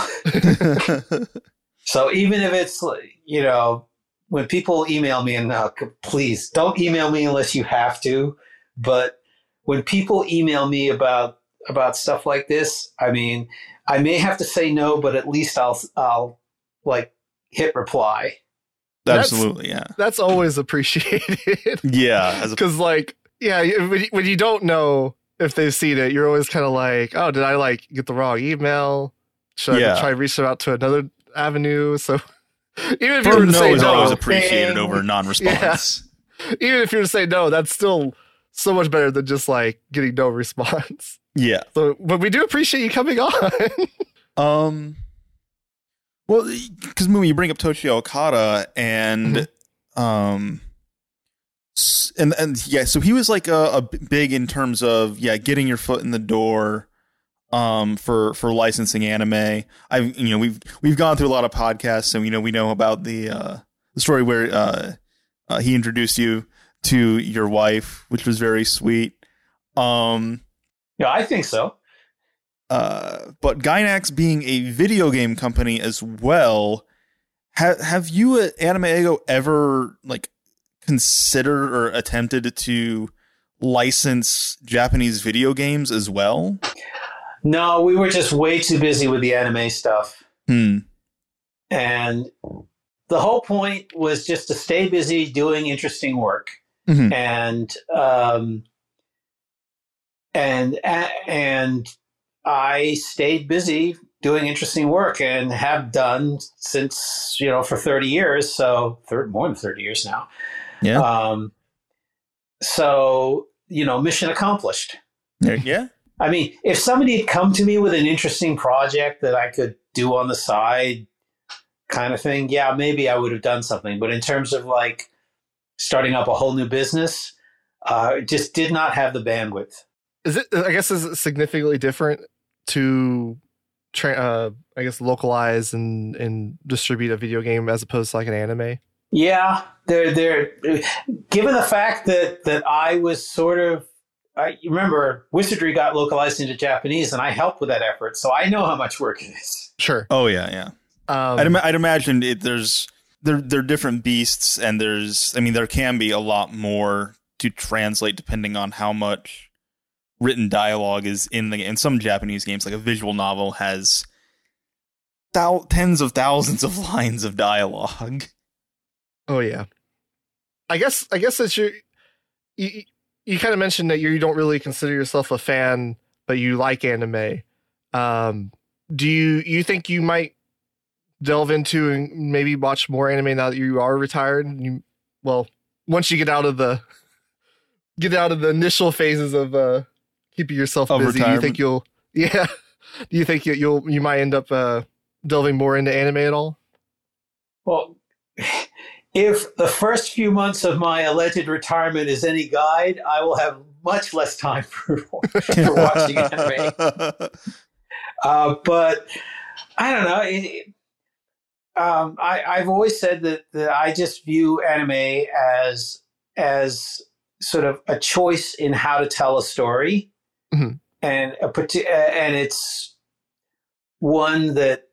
So even if it's, you know, when people email me, and uh, please don't email me unless you have to. But when people email me about about stuff like this, I mean, I may have to say no, but at least I'll I'll like hit reply. That's- Absolutely. Yeah. That's always appreciated. Yeah. As a, Because, like, yeah, when you, when you don't know if they've seen it, you're always kind of like, oh, did I, like, get the wrong email? Should Yeah. I try reaching out to another avenue? So, even if you for were to no say is always no, appreciated Dang. over non-response. even if you were to say no, that's still so much better than just, like, getting no response. Yeah. So, but we do appreciate you coming on. Um. Well, because when you bring up Toshio Okada and um, s- and and yeah, so he was like a, a big in terms of yeah, getting your foot in the door. Um, for for licensing anime, I've you know we've we've gone through a lot of podcasts, and you know we know about the uh, the story where uh, uh, he introduced you to your wife, which was very sweet. Um, Yeah, I think so. Uh, but Gainax being a video game company as well, have have you at Anime Ego ever like considered or attempted to license Japanese video games as well? No, we were just way too busy with the anime stuff. Hmm. And the whole point was just to stay busy doing interesting work. Mhm. And um, and and I stayed busy doing interesting work and have done since, you know, for thirty years. So third, more than thirty years now. Yeah. Um, so, you know, mission accomplished. There- yeah. I mean, if somebody had come to me with an interesting project that I could do on the side kind of thing, yeah, maybe I would have done something. But in terms of like starting up a whole new business, uh, just did not have the bandwidth. Is it? I guess is it significantly different to, tra- uh, I guess, localize and and distribute a video game as opposed to like an anime? Yeah, they're they're given the fact that that I was sort of. I remember Wizardry got localized into Japanese, and I helped with that effort, so I know how much work it is. Sure. Oh yeah, yeah. Um, I'd, ima- I'd imagine it, there's they're they're different beasts, and there's I mean there can be a lot more to translate depending on how much written dialogue is in the in some Japanese games. Like a visual novel has thou- tens of thousands of lines of dialogue. Oh yeah. I guess I guess that you you, you kind of mentioned that you don't really consider yourself a fan, but you like anime. Um, do you you think you might delve into and maybe watch more anime now that you are retired? You, well, once you get out of the get out of the initial phases of uh, keeping yourself Of busy, do you retirement. think you'll yeah? Do you think you, you'll you might end up uh, delving more into anime at all? Well, if the first few months of my alleged retirement is any guide, I will have much less time for, for watching anime. Uh, but I don't know. It, it, um, I, I've always said that, that I just view anime as as sort of a choice in how to tell a story, Mhm. and a parti- and it's one that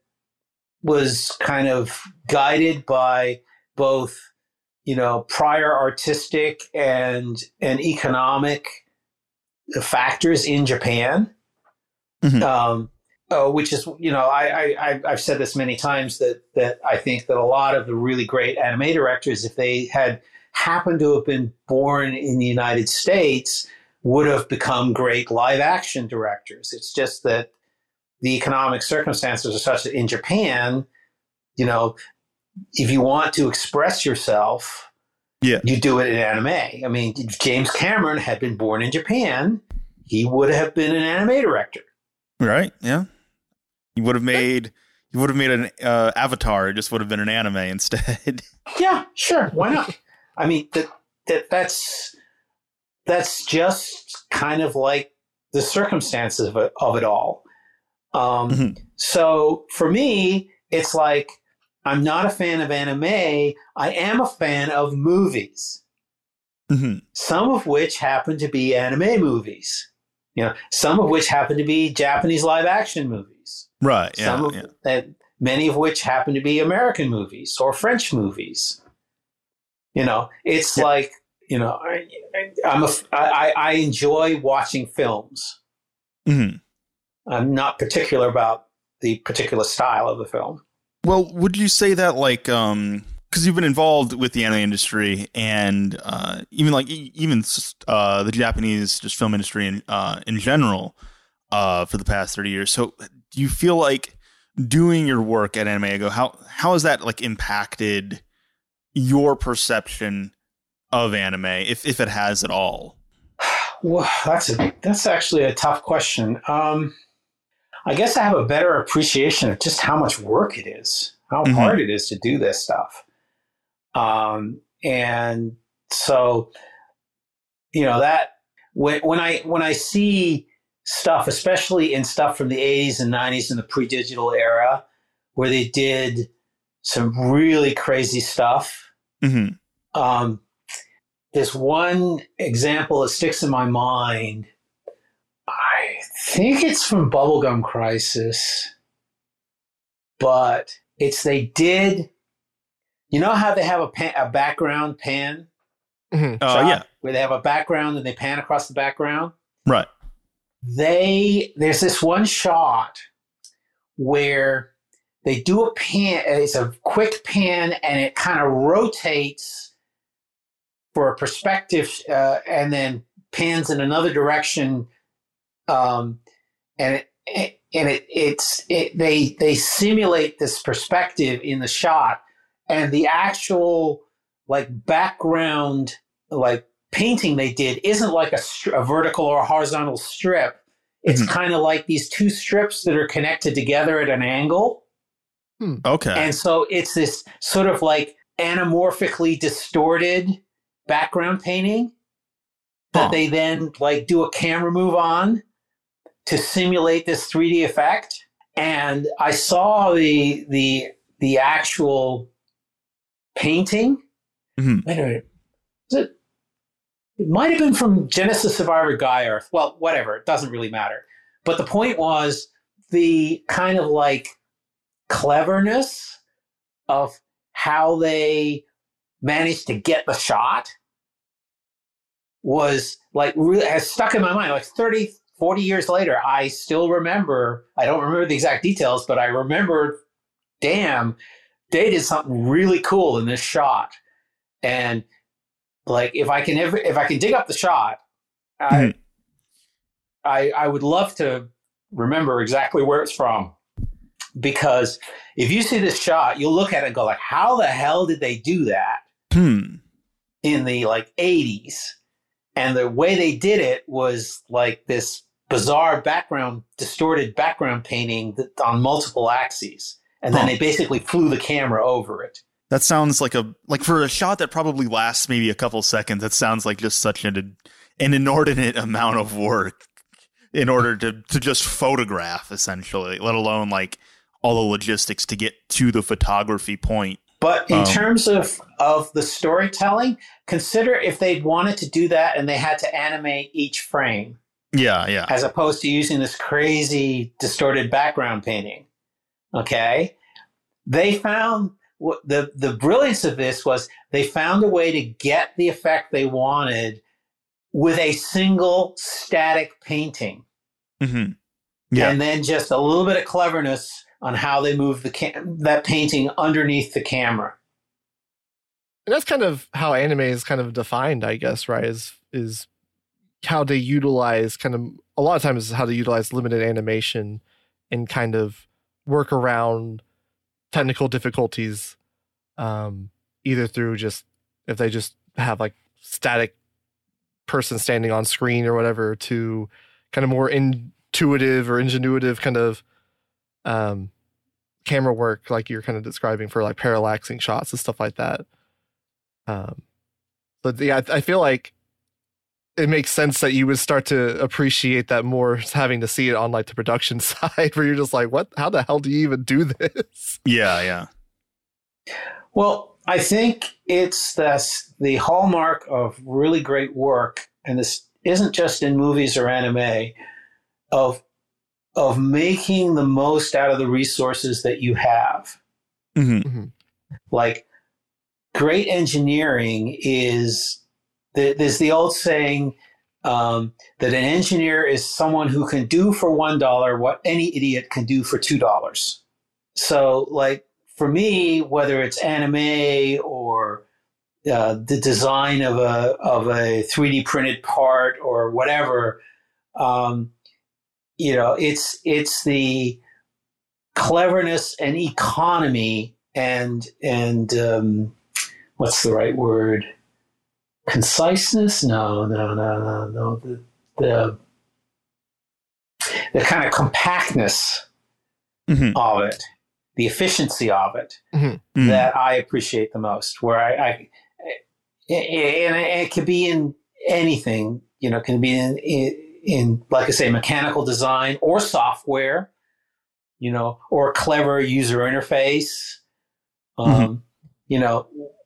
was kind of guided by both, you know, prior artistic and and economic factors in Japan. Mhm. Um, uh, which is, you know, I, I I've said this many times that that I think that a lot of the really great anime directors, if they had happened to have been born in the United States, would have become great live action directors. It's just that the economic circumstances are such that in Japan, you know, if you want to express yourself, Yeah. you do it in anime. I mean, if James Cameron had been born in Japan, he would have been an anime director. Right? Yeah. You would have made you would have made an uh, Avatar. It just would have been an anime instead. Yeah, sure. Why not? I mean, that that that's that's just kind of like the circumstances of it, of it all. Um, Mhm. So for me, it's like I'm not a fan of anime. I am a fan of movies, Mhm. some of which happen to be anime movies. You know, some of which happen to be Japanese live action movies. Right. Yeah. Some of yeah. that, many of which happen to be American movies or French movies. You know, it's Yeah. like, you know, I, I'm a, I, I enjoy watching films. Mhm. I'm not particular about the particular style of the film. Well, would you say that like um because you've been involved with the anime industry and uh, even like e- even uh, the Japanese just film industry in uh, in general uh, for the past thirty years. So do you feel like doing your work at AnimeGo, how how has that like impacted your perception of anime, if if it has at all? Well, that's a, that's actually a tough question. Um, I guess I have a better appreciation of just how much work it is, how Mhm. hard it is to do this stuff. Um, and so, you know, that when, when I when I see stuff, especially in stuff from the eighties and nineties in the pre-digital era, where they did some really crazy stuff. Mm-hmm. Um, there's one example that sticks in my mind. I think it's from Bubblegum Crisis, but it's they did. You know how they have a pan, a background pan? Mhm. Oh shot, yeah, where they have a background and they pan across the background. right. They there's this one shot where they do a pan. It's a quick pan, and it kind of rotates for a perspective, uh, and then pans in another direction. Um, and it, it and it it's it, they they simulate this perspective in the shot, and the actual like background like painting they did isn't like a, stri- a vertical or a horizontal strip. It's Mhm. kind of like these two strips that are connected together at an angle. Okay. And so it's this sort of like anamorphically distorted background painting. that Huh. they then like do a camera move on to simulate this three D effect. And I saw the the the actual painting. Mhm. Wait a minute. Is it? It might have been from Genesis Survivor Gaia Earth. Well, whatever. It doesn't really matter. But the point was the kind of like cleverness of how they managed to get the shot was like really has stuck in my mind. Like thirty, forty years later, I still remember. I don't remember the exact details, but I remember, damn, they did something really cool in this shot. And like if I can ever if I can dig up the shot, I Mhm. I I would love to remember exactly where it's from. Because if you see this shot, you'll look at it and go like, how the hell did they do that Hmm. in the like eighties? And the way they did it was like this bizarre background, distorted background painting that, on multiple axes. And then Huh. they basically flew the camera over it. That sounds like a like for a shot that probably lasts maybe a couple seconds. That sounds like just such an an inordinate amount of work in order to to just photograph, essentially. Let alone like all the logistics to get to the photography point. But in Um, terms of, of the storytelling, consider if they'd wanted to do that and they had to animate each frame Yeah, yeah. as opposed to using this crazy distorted background painting. Okay? They found what the, the brilliance of this was they found a way to get the effect they wanted with a single static painting. Mm-hmm. Yeah. And then just a little bit of cleverness on how they move the cam- that painting underneath the camera. And that's kind of how anime is kind of defined, I guess, right? Is is how they utilize kind of a lot of times is how they utilize limited animation and kind of work around technical difficulties, um, either through just if they just have like static person standing on screen or whatever, to kind of more intuitive or ingenuitive kind of um, camera work, like you're kind of describing for like parallaxing shots and stuff like that. Um, but yeah, I, I feel like it makes sense that you would start to appreciate that more, having to see it on like the production side, where you're just like, what? How the hell do you even do this? Yeah, yeah. Well, I think it's this, the hallmark of really great work, and this isn't just in movies or anime, of of making the most out of the resources that you have. Mm-hmm. Like, great engineering is, there's the old saying um, that an engineer is someone who can do for one dollar what any idiot can do for two dollars. So, like, for me, whether it's anime or uh, the design of a of a three D printed part or whatever, um, you know, it's it's the cleverness and economy and and um, what's the right word? Conciseness? No, no, no, no, no. The the, the kind of compactness Mm-hmm. of it, the efficiency of it, Mm-hmm. that I appreciate the most. Where I, I and it can be in anything, you know, can be in, in in like I say, mechanical design or software, you know, or clever user interface. Um, Mm-hmm. You know,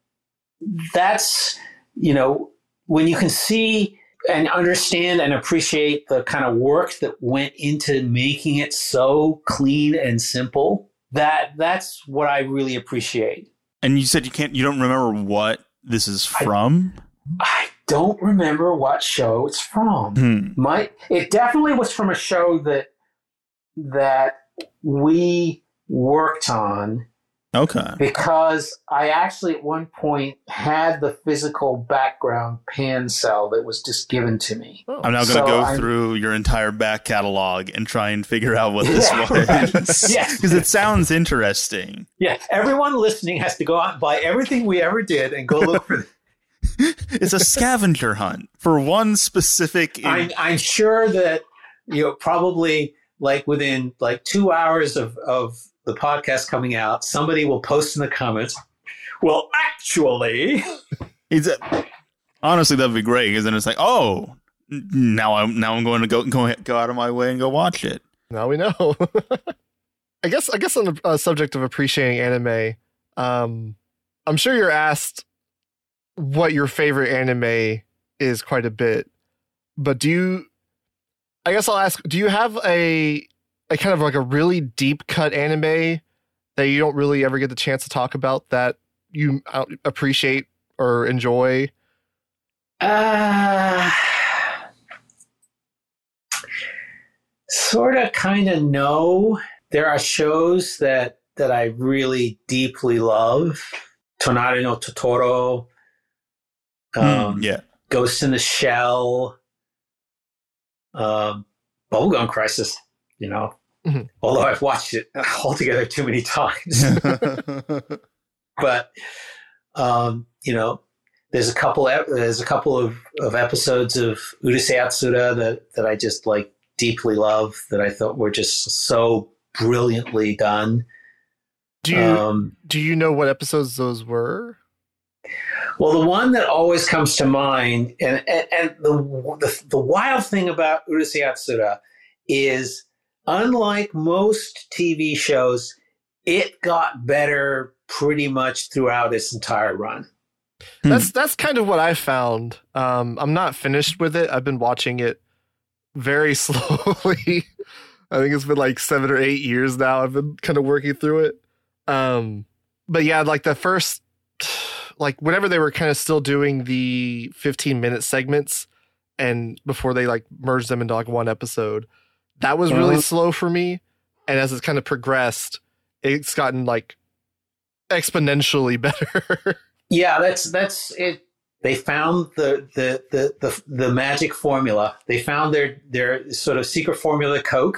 that's, you know, when you can see and understand and appreciate the kind of work that went into making it so clean and simple, that that's what I really appreciate. And you said you can't, you don't remember what this is from? I don't remember what show it's from. Hmm. My, it definitely was from a show that that we worked on, Okay. because I actually at one point had the physical background pan cell that was just given to me. Oh. I'm now going to So go I'm- through your entire back catalog and try and figure out what this Yeah, was. right. Yes. Because it sounds interesting. Yeah, everyone listening has to go out and buy everything we ever did and go look for. It's a scavenger hunt for one specific. I'm, I'm sure that, you know, probably like within like two hours of, of the podcast coming out, somebody will post in the comments, well, actually, It's a, Honestly, that'd be great because then it's like, oh, now I'm now I'm going to go go go out of my way and go watch it. Now we know. I guess I guess on the uh, subject of appreciating anime, um, I'm sure you're asked what your favorite anime is quite a bit, but do you? I guess I'll ask: do you have a a kind of like a really deep cut anime that you don't really ever get the chance to talk about that you appreciate or enjoy? Uh, sort of, kind of, no. There are shows that, that I really deeply love. Tonari no Totoro, um, mm, yeah, Ghost in the Shell, um, Bubblegum Crisis, you know. Mm-hmm. Although I've watched it altogether too many times. But, um, you know, there's a couple there's a couple of, of episodes of Urusei Yatsura that, that I just like deeply love that I thought were just so brilliantly done. Do you um, do you know what episodes those were? Well, the one that always comes to mind, and and, and the, the the wild thing about Urusei Yatsura is, unlike most T V shows, it got better pretty much throughout its entire run. That's that's kind of what I found. Um, I'm not finished with it. I've been watching it very slowly. I think it's been like seven or eight years now. I've been kind of working through it. Um, but yeah, like the first, like whenever they were kind of still doing the fifteen minute segments and before they like merged them into like one episode, that was really mm-hmm. slow for me. And as it's kind of progressed, it's gotten like exponentially better. Yeah, that's that's it. They found the the the the, the magic formula. They found their their sort of secret formula Coke,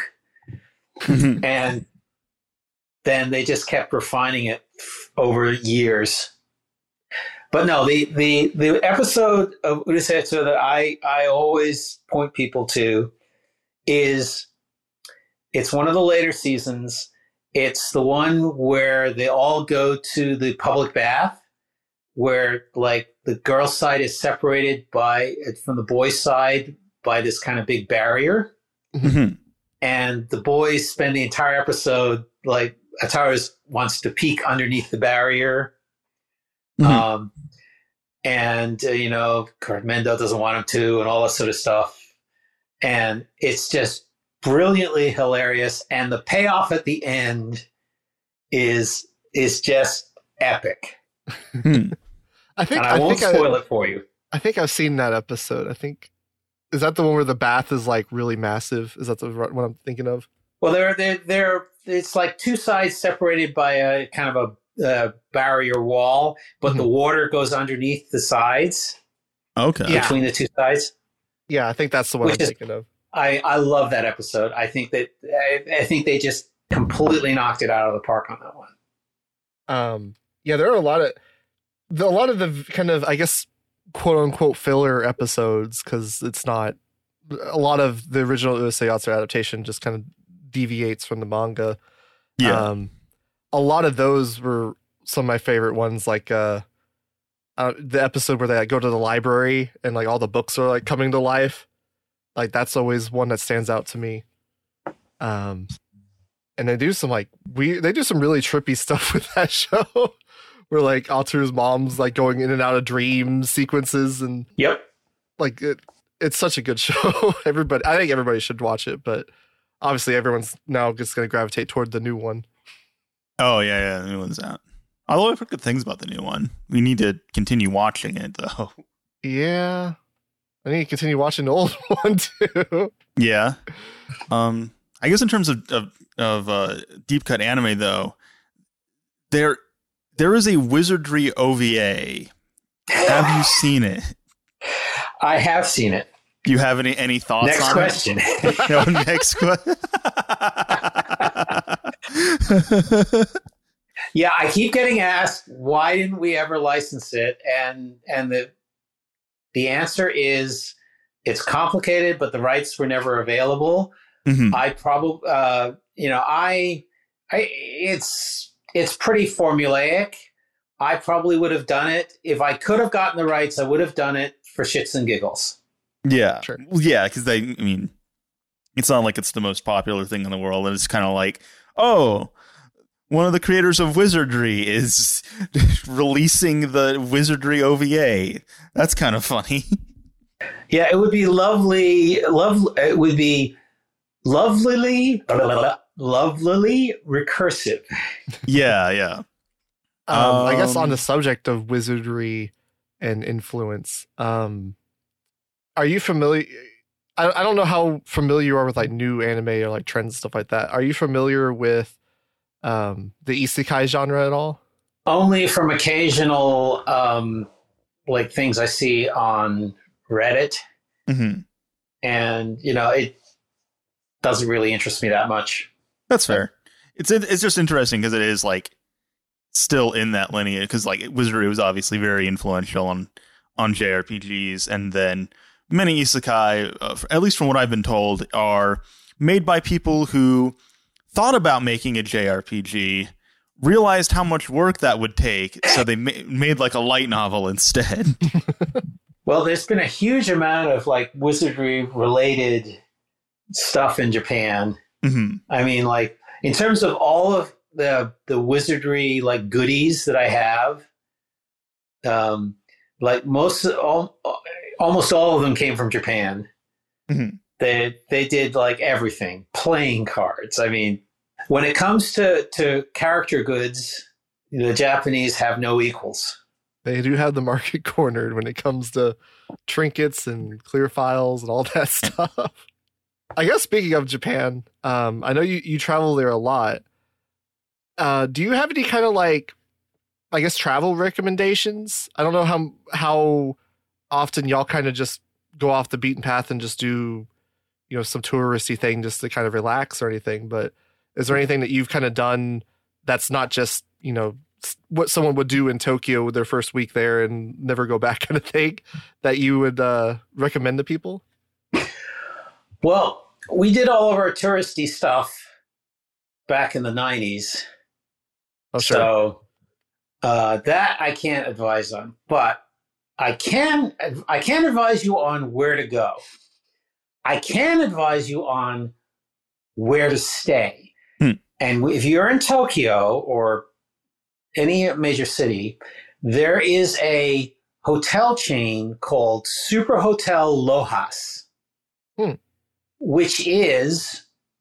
and then they just kept refining it over years. But no, the the the episode of Urusei Yatsura that I I always point people to is, it's one of the later seasons. It's the one where they all go to the public bath, where like the girls' side is separated by from the boys' side by this kind of big barrier. Mm-hmm. And the boys spend the entire episode, like Ataru wants to peek underneath the barrier. Mm-hmm. Um, and, uh, you know, Mendo doesn't want him to, and all that sort of stuff. And it's just brilliantly hilarious. And the payoff at the end is, is just epic. I think and I, I won't think spoil I, it for you. I think I've seen that episode. I think, is that the one where the bath is like really massive? Is that the what I'm thinking of? Well, they're they're, they're it's like two sides separated by a kind of a uh, barrier wall, but mm-hmm. the water goes underneath the sides. Okay, between yeah. the two sides. Yeah, I think that's the one Which I'm is, thinking of. I I love that episode. I think that I, I think they just completely knocked it out of the park on that one. Um. Yeah, there are a lot of. The, a lot of the kind of, I guess, quote unquote filler episodes, because it's not, a lot of the original Urusei Yatsura adaptation just kind of deviates from the manga. Yeah. Um, a lot of those were some of my favorite ones, like uh, uh, the episode where they like, go to the library and like all the books are like coming to life. Like that's always one that stands out to me. Um, and they do some like, we they do some really trippy stuff with that show. Where like Ataru's mom's like going in and out of dream sequences and yep, like it, it's such a good show. Everybody, I think everybody should watch it, but obviously everyone's now just going to gravitate toward the new one. Oh yeah, yeah, the new one's out. Although I've heard good things about the new one. We need to continue watching it though. Yeah, I need to continue watching the old one too. Yeah, um, I guess in terms of of, of uh, deep cut anime though, there. There is a Wizardry O V A. Have you seen it? I have seen it. Do you have any any thoughts next on question. it? No, next question. Yeah, I keep getting asked, why didn't we ever license it? And and the the answer is, it's complicated, but the rights were never available. Mm-hmm. I probably, uh, you know, I, I, it's, it's pretty formulaic, I probably would have done it. If I could have gotten the rights, I would have done it for shits and giggles. Yeah. Sure. Yeah, because they, I mean, it's not like it's the most popular thing in the world. And it's kind of like, oh, one of the creators of Wizardry is releasing the Wizardry O V A. That's kind of funny. Yeah, it would be lovely. Love. It would be lovelily, lovelily recursive. Yeah, yeah. Um, I guess on Um, the subject of wizardry and influence, um, are you familiar? I, I don't know how familiar you are with like new anime or like trends and stuff like that. Are you familiar with um, the isekai genre at all? Only from occasional, um, like things I see on Reddit, mhm. and you know, it doesn't really interest me that much. That's fair. It's it's just interesting because it is like still in that lineage, because like Wizardry was obviously very influential on on J R P Gs, and then many isekai, uh, at least from what I've been told, are made by people who thought about making a J R P G, realized how much work that would take, so they ma- made like a light novel instead. Well, there's been a huge amount of like wizardry related stuff in Japan. Mhm. I mean, like in terms of all of the the wizardry like goodies that I have, um, like most all, almost all of them came from Japan. Mhm. They they did like everything, playing cards. I mean, when it comes to to character goods, the Japanese have no equals. They do have the market cornered when it comes to trinkets and clear files and all that stuff. I guess speaking of Japan, um, I know you, you travel there a lot. Uh, do you have any kind of like, I guess, travel recommendations? I don't know how how often y'all kind of just go off the beaten path and just do, you know, some touristy thing just to kind of relax or anything. But is there anything that you've kind of done that's not just, you know, what someone would do in Tokyo with their first week there and never go back kind of thing that you would uh, recommend to people? Well, we did all of our touristy stuff back in the nineties. Oh, sure. So uh, that I can't advise on, but I can I can advise you on where to go. I can advise you on where to stay. Hmm. And if you're in Tokyo or any major city, there is a hotel chain called Super Hotel Lojas, Hmm. which is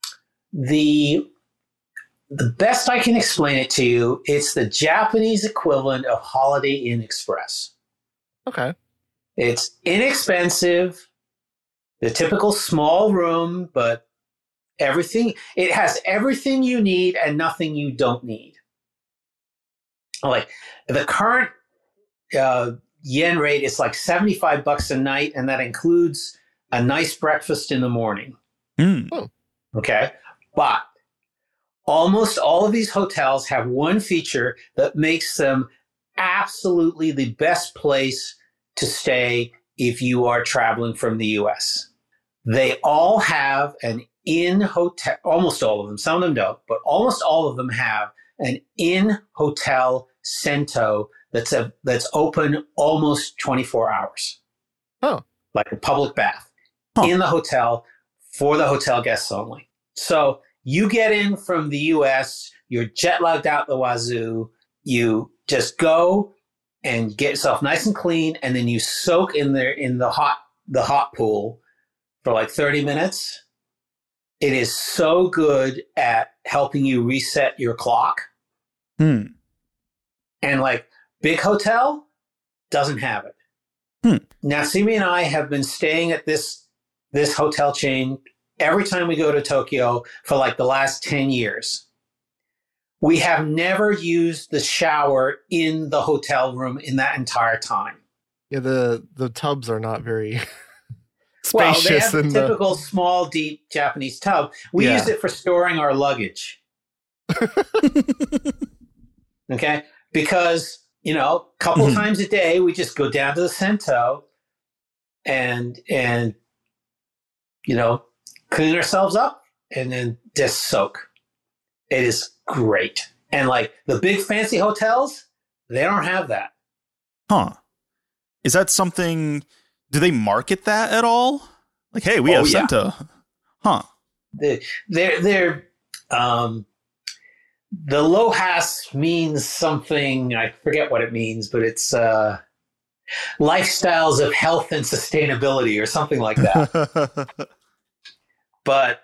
the the best I can explain it to you. It's the Japanese equivalent of Holiday Inn Express. Okay. It's inexpensive, the typical small room, but everything, it has everything you need and nothing you don't need. Like the current uh, yen rate is like seventy-five bucks a night, and that includes a nice breakfast in the morning. Mm. Oh. Okay. But almost all of these hotels have one feature that makes them absolutely the best place to stay if you are traveling from the U S. They all have an in hotel, almost all of them, some of them don't, but almost all of them have an in hotel Sento that's a, that's open almost twenty-four hours. Oh. Like a public bath Huh. in the hotel for the hotel guests only. So you get in from the U S, you're jet lagged out the wazoo, you just go and get yourself nice and clean, and then you soak in there in the hot the hot pool for like thirty minutes. It is so good at helping you reset your clock. Hmm. And like Big Hotel doesn't have it. Hmm. Now, Simi and I have been staying at this this hotel chain every time we go to Tokyo for like the last ten years. We have never used the shower in the hotel room in that entire time. Yeah, the the tubs are not very Well, they spacious. have the and typical small, deep Japanese tub. We Yeah. use it for storing our luggage. Okay? Because, you know, a couple Mhm. times a day, we just go down to the Sento and, and, you know, clean ourselves up and then just soak. It is great. And like the big fancy hotels, They don't have that. Huh. Is that something, do they market that at all? Like, hey, we Oh, have yeah. Senta. Huh. They- They're, they're, um, the LOHAS means something, I forget what it means, but it's uh, lifestyles of health and sustainability or something like that. But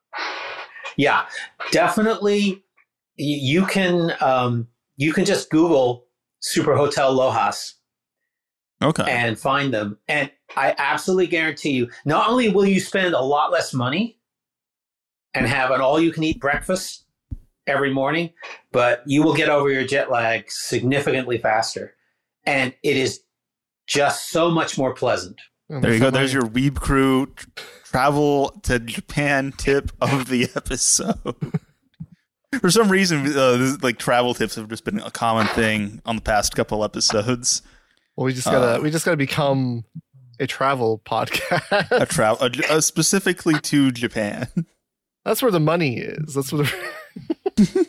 yeah, definitely you can um, you can just Google Super Hotel LOHAS Okay. and find them. And I absolutely guarantee you, not only will you spend a lot less money and have an all-you-can-eat breakfast every morning, but you will get over your jet lag significantly faster. And it is just so much more pleasant. There you go. There's your Weeb Crew tr- travel to Japan tip of the episode. For some reason, uh, this, like travel tips have just been a common thing on the past couple episodes. Well, we just gotta Uh, we just gotta become a travel podcast. A travel, uh, specifically to Japan. That's where the money is. That's where the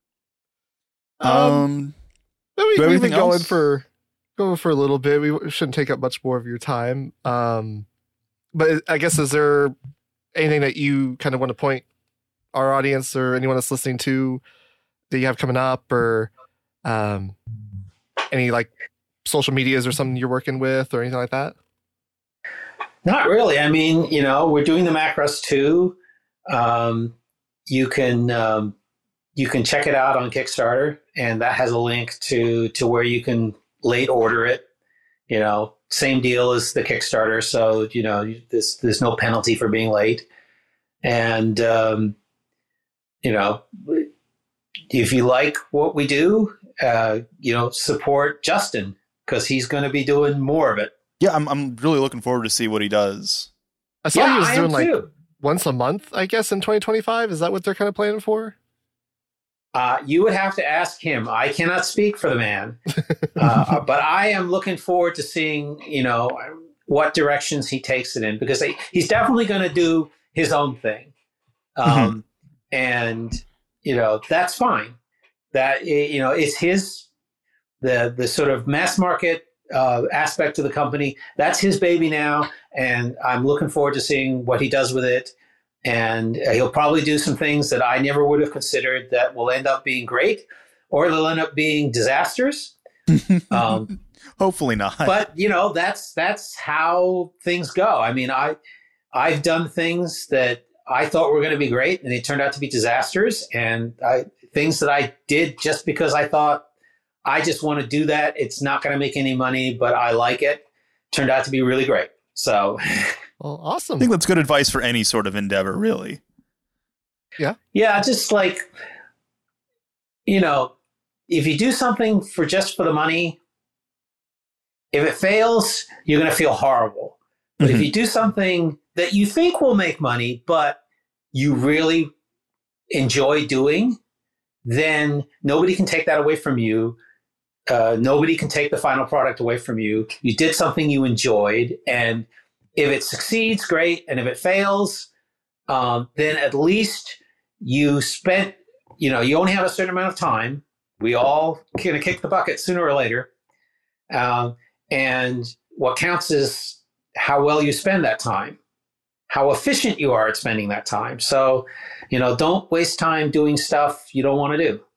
um, Um, Then we, Do you have we've been anything going else? for going for a little bit. We shouldn't take up much more of your time. Um, but I guess is there anything that you kind of want to point our audience or anyone that's listening to that you have coming up, or um, any like social medias or something you're working with or anything like that? Not really. I mean, you know, we're doing the Macros too. Um, you can um, you can check it out on Kickstarter, and that has a link to to where you can late order it. You know, same deal as the Kickstarter, so you know, there's there's no penalty for being late. And um, you know, if you like what we do, uh, you know, support Justin because he's going to be doing more of it. yeah, I'm I'm really looking forward to see what he does. I saw Yeah, he was I doing am like too. once a month, I guess, in twenty twenty-five. Is that what they're kind of planning for? Uh, you would have to ask him. I cannot speak for the man, uh, but I am looking forward to seeing, you know, what directions he takes it in, because he, he's definitely going to do his own thing, um, and you know that's fine. That you know it's his the the sort of mass market uh, aspect of the company. That's his baby now, and I'm looking forward to seeing what he does with it. And uh, he'll probably do some things that I never would have considered that will end up being great, or they'll end up being disasters. Um, Hopefully not. but you know, that's that's how things go. I mean, I I've done things that I thought were going to be great, and they turned out to be disasters. And I, things that I did just because I thought I just want to do that. It's not going to make any money, but I like it. Turned out to be really great. So. Well, awesome. I think that's good advice for any sort of endeavor, really. Yeah, just like, you know, if you do something for just for the money, if it fails, you're going to feel horrible. But if Mhm. you do something that you think will make money, but you really enjoy doing, then nobody can take that away from you. Uh, nobody can take the final product away from you. You did something you enjoyed, and if it succeeds, great. And if it fails, um, then at least you spent, you know, you only have a certain amount of time. We all kind of kick the bucket sooner or later. Um, and what counts is how well you spend that time, how efficient you are at spending that time. So, you know, don't waste time doing stuff you don't want to do.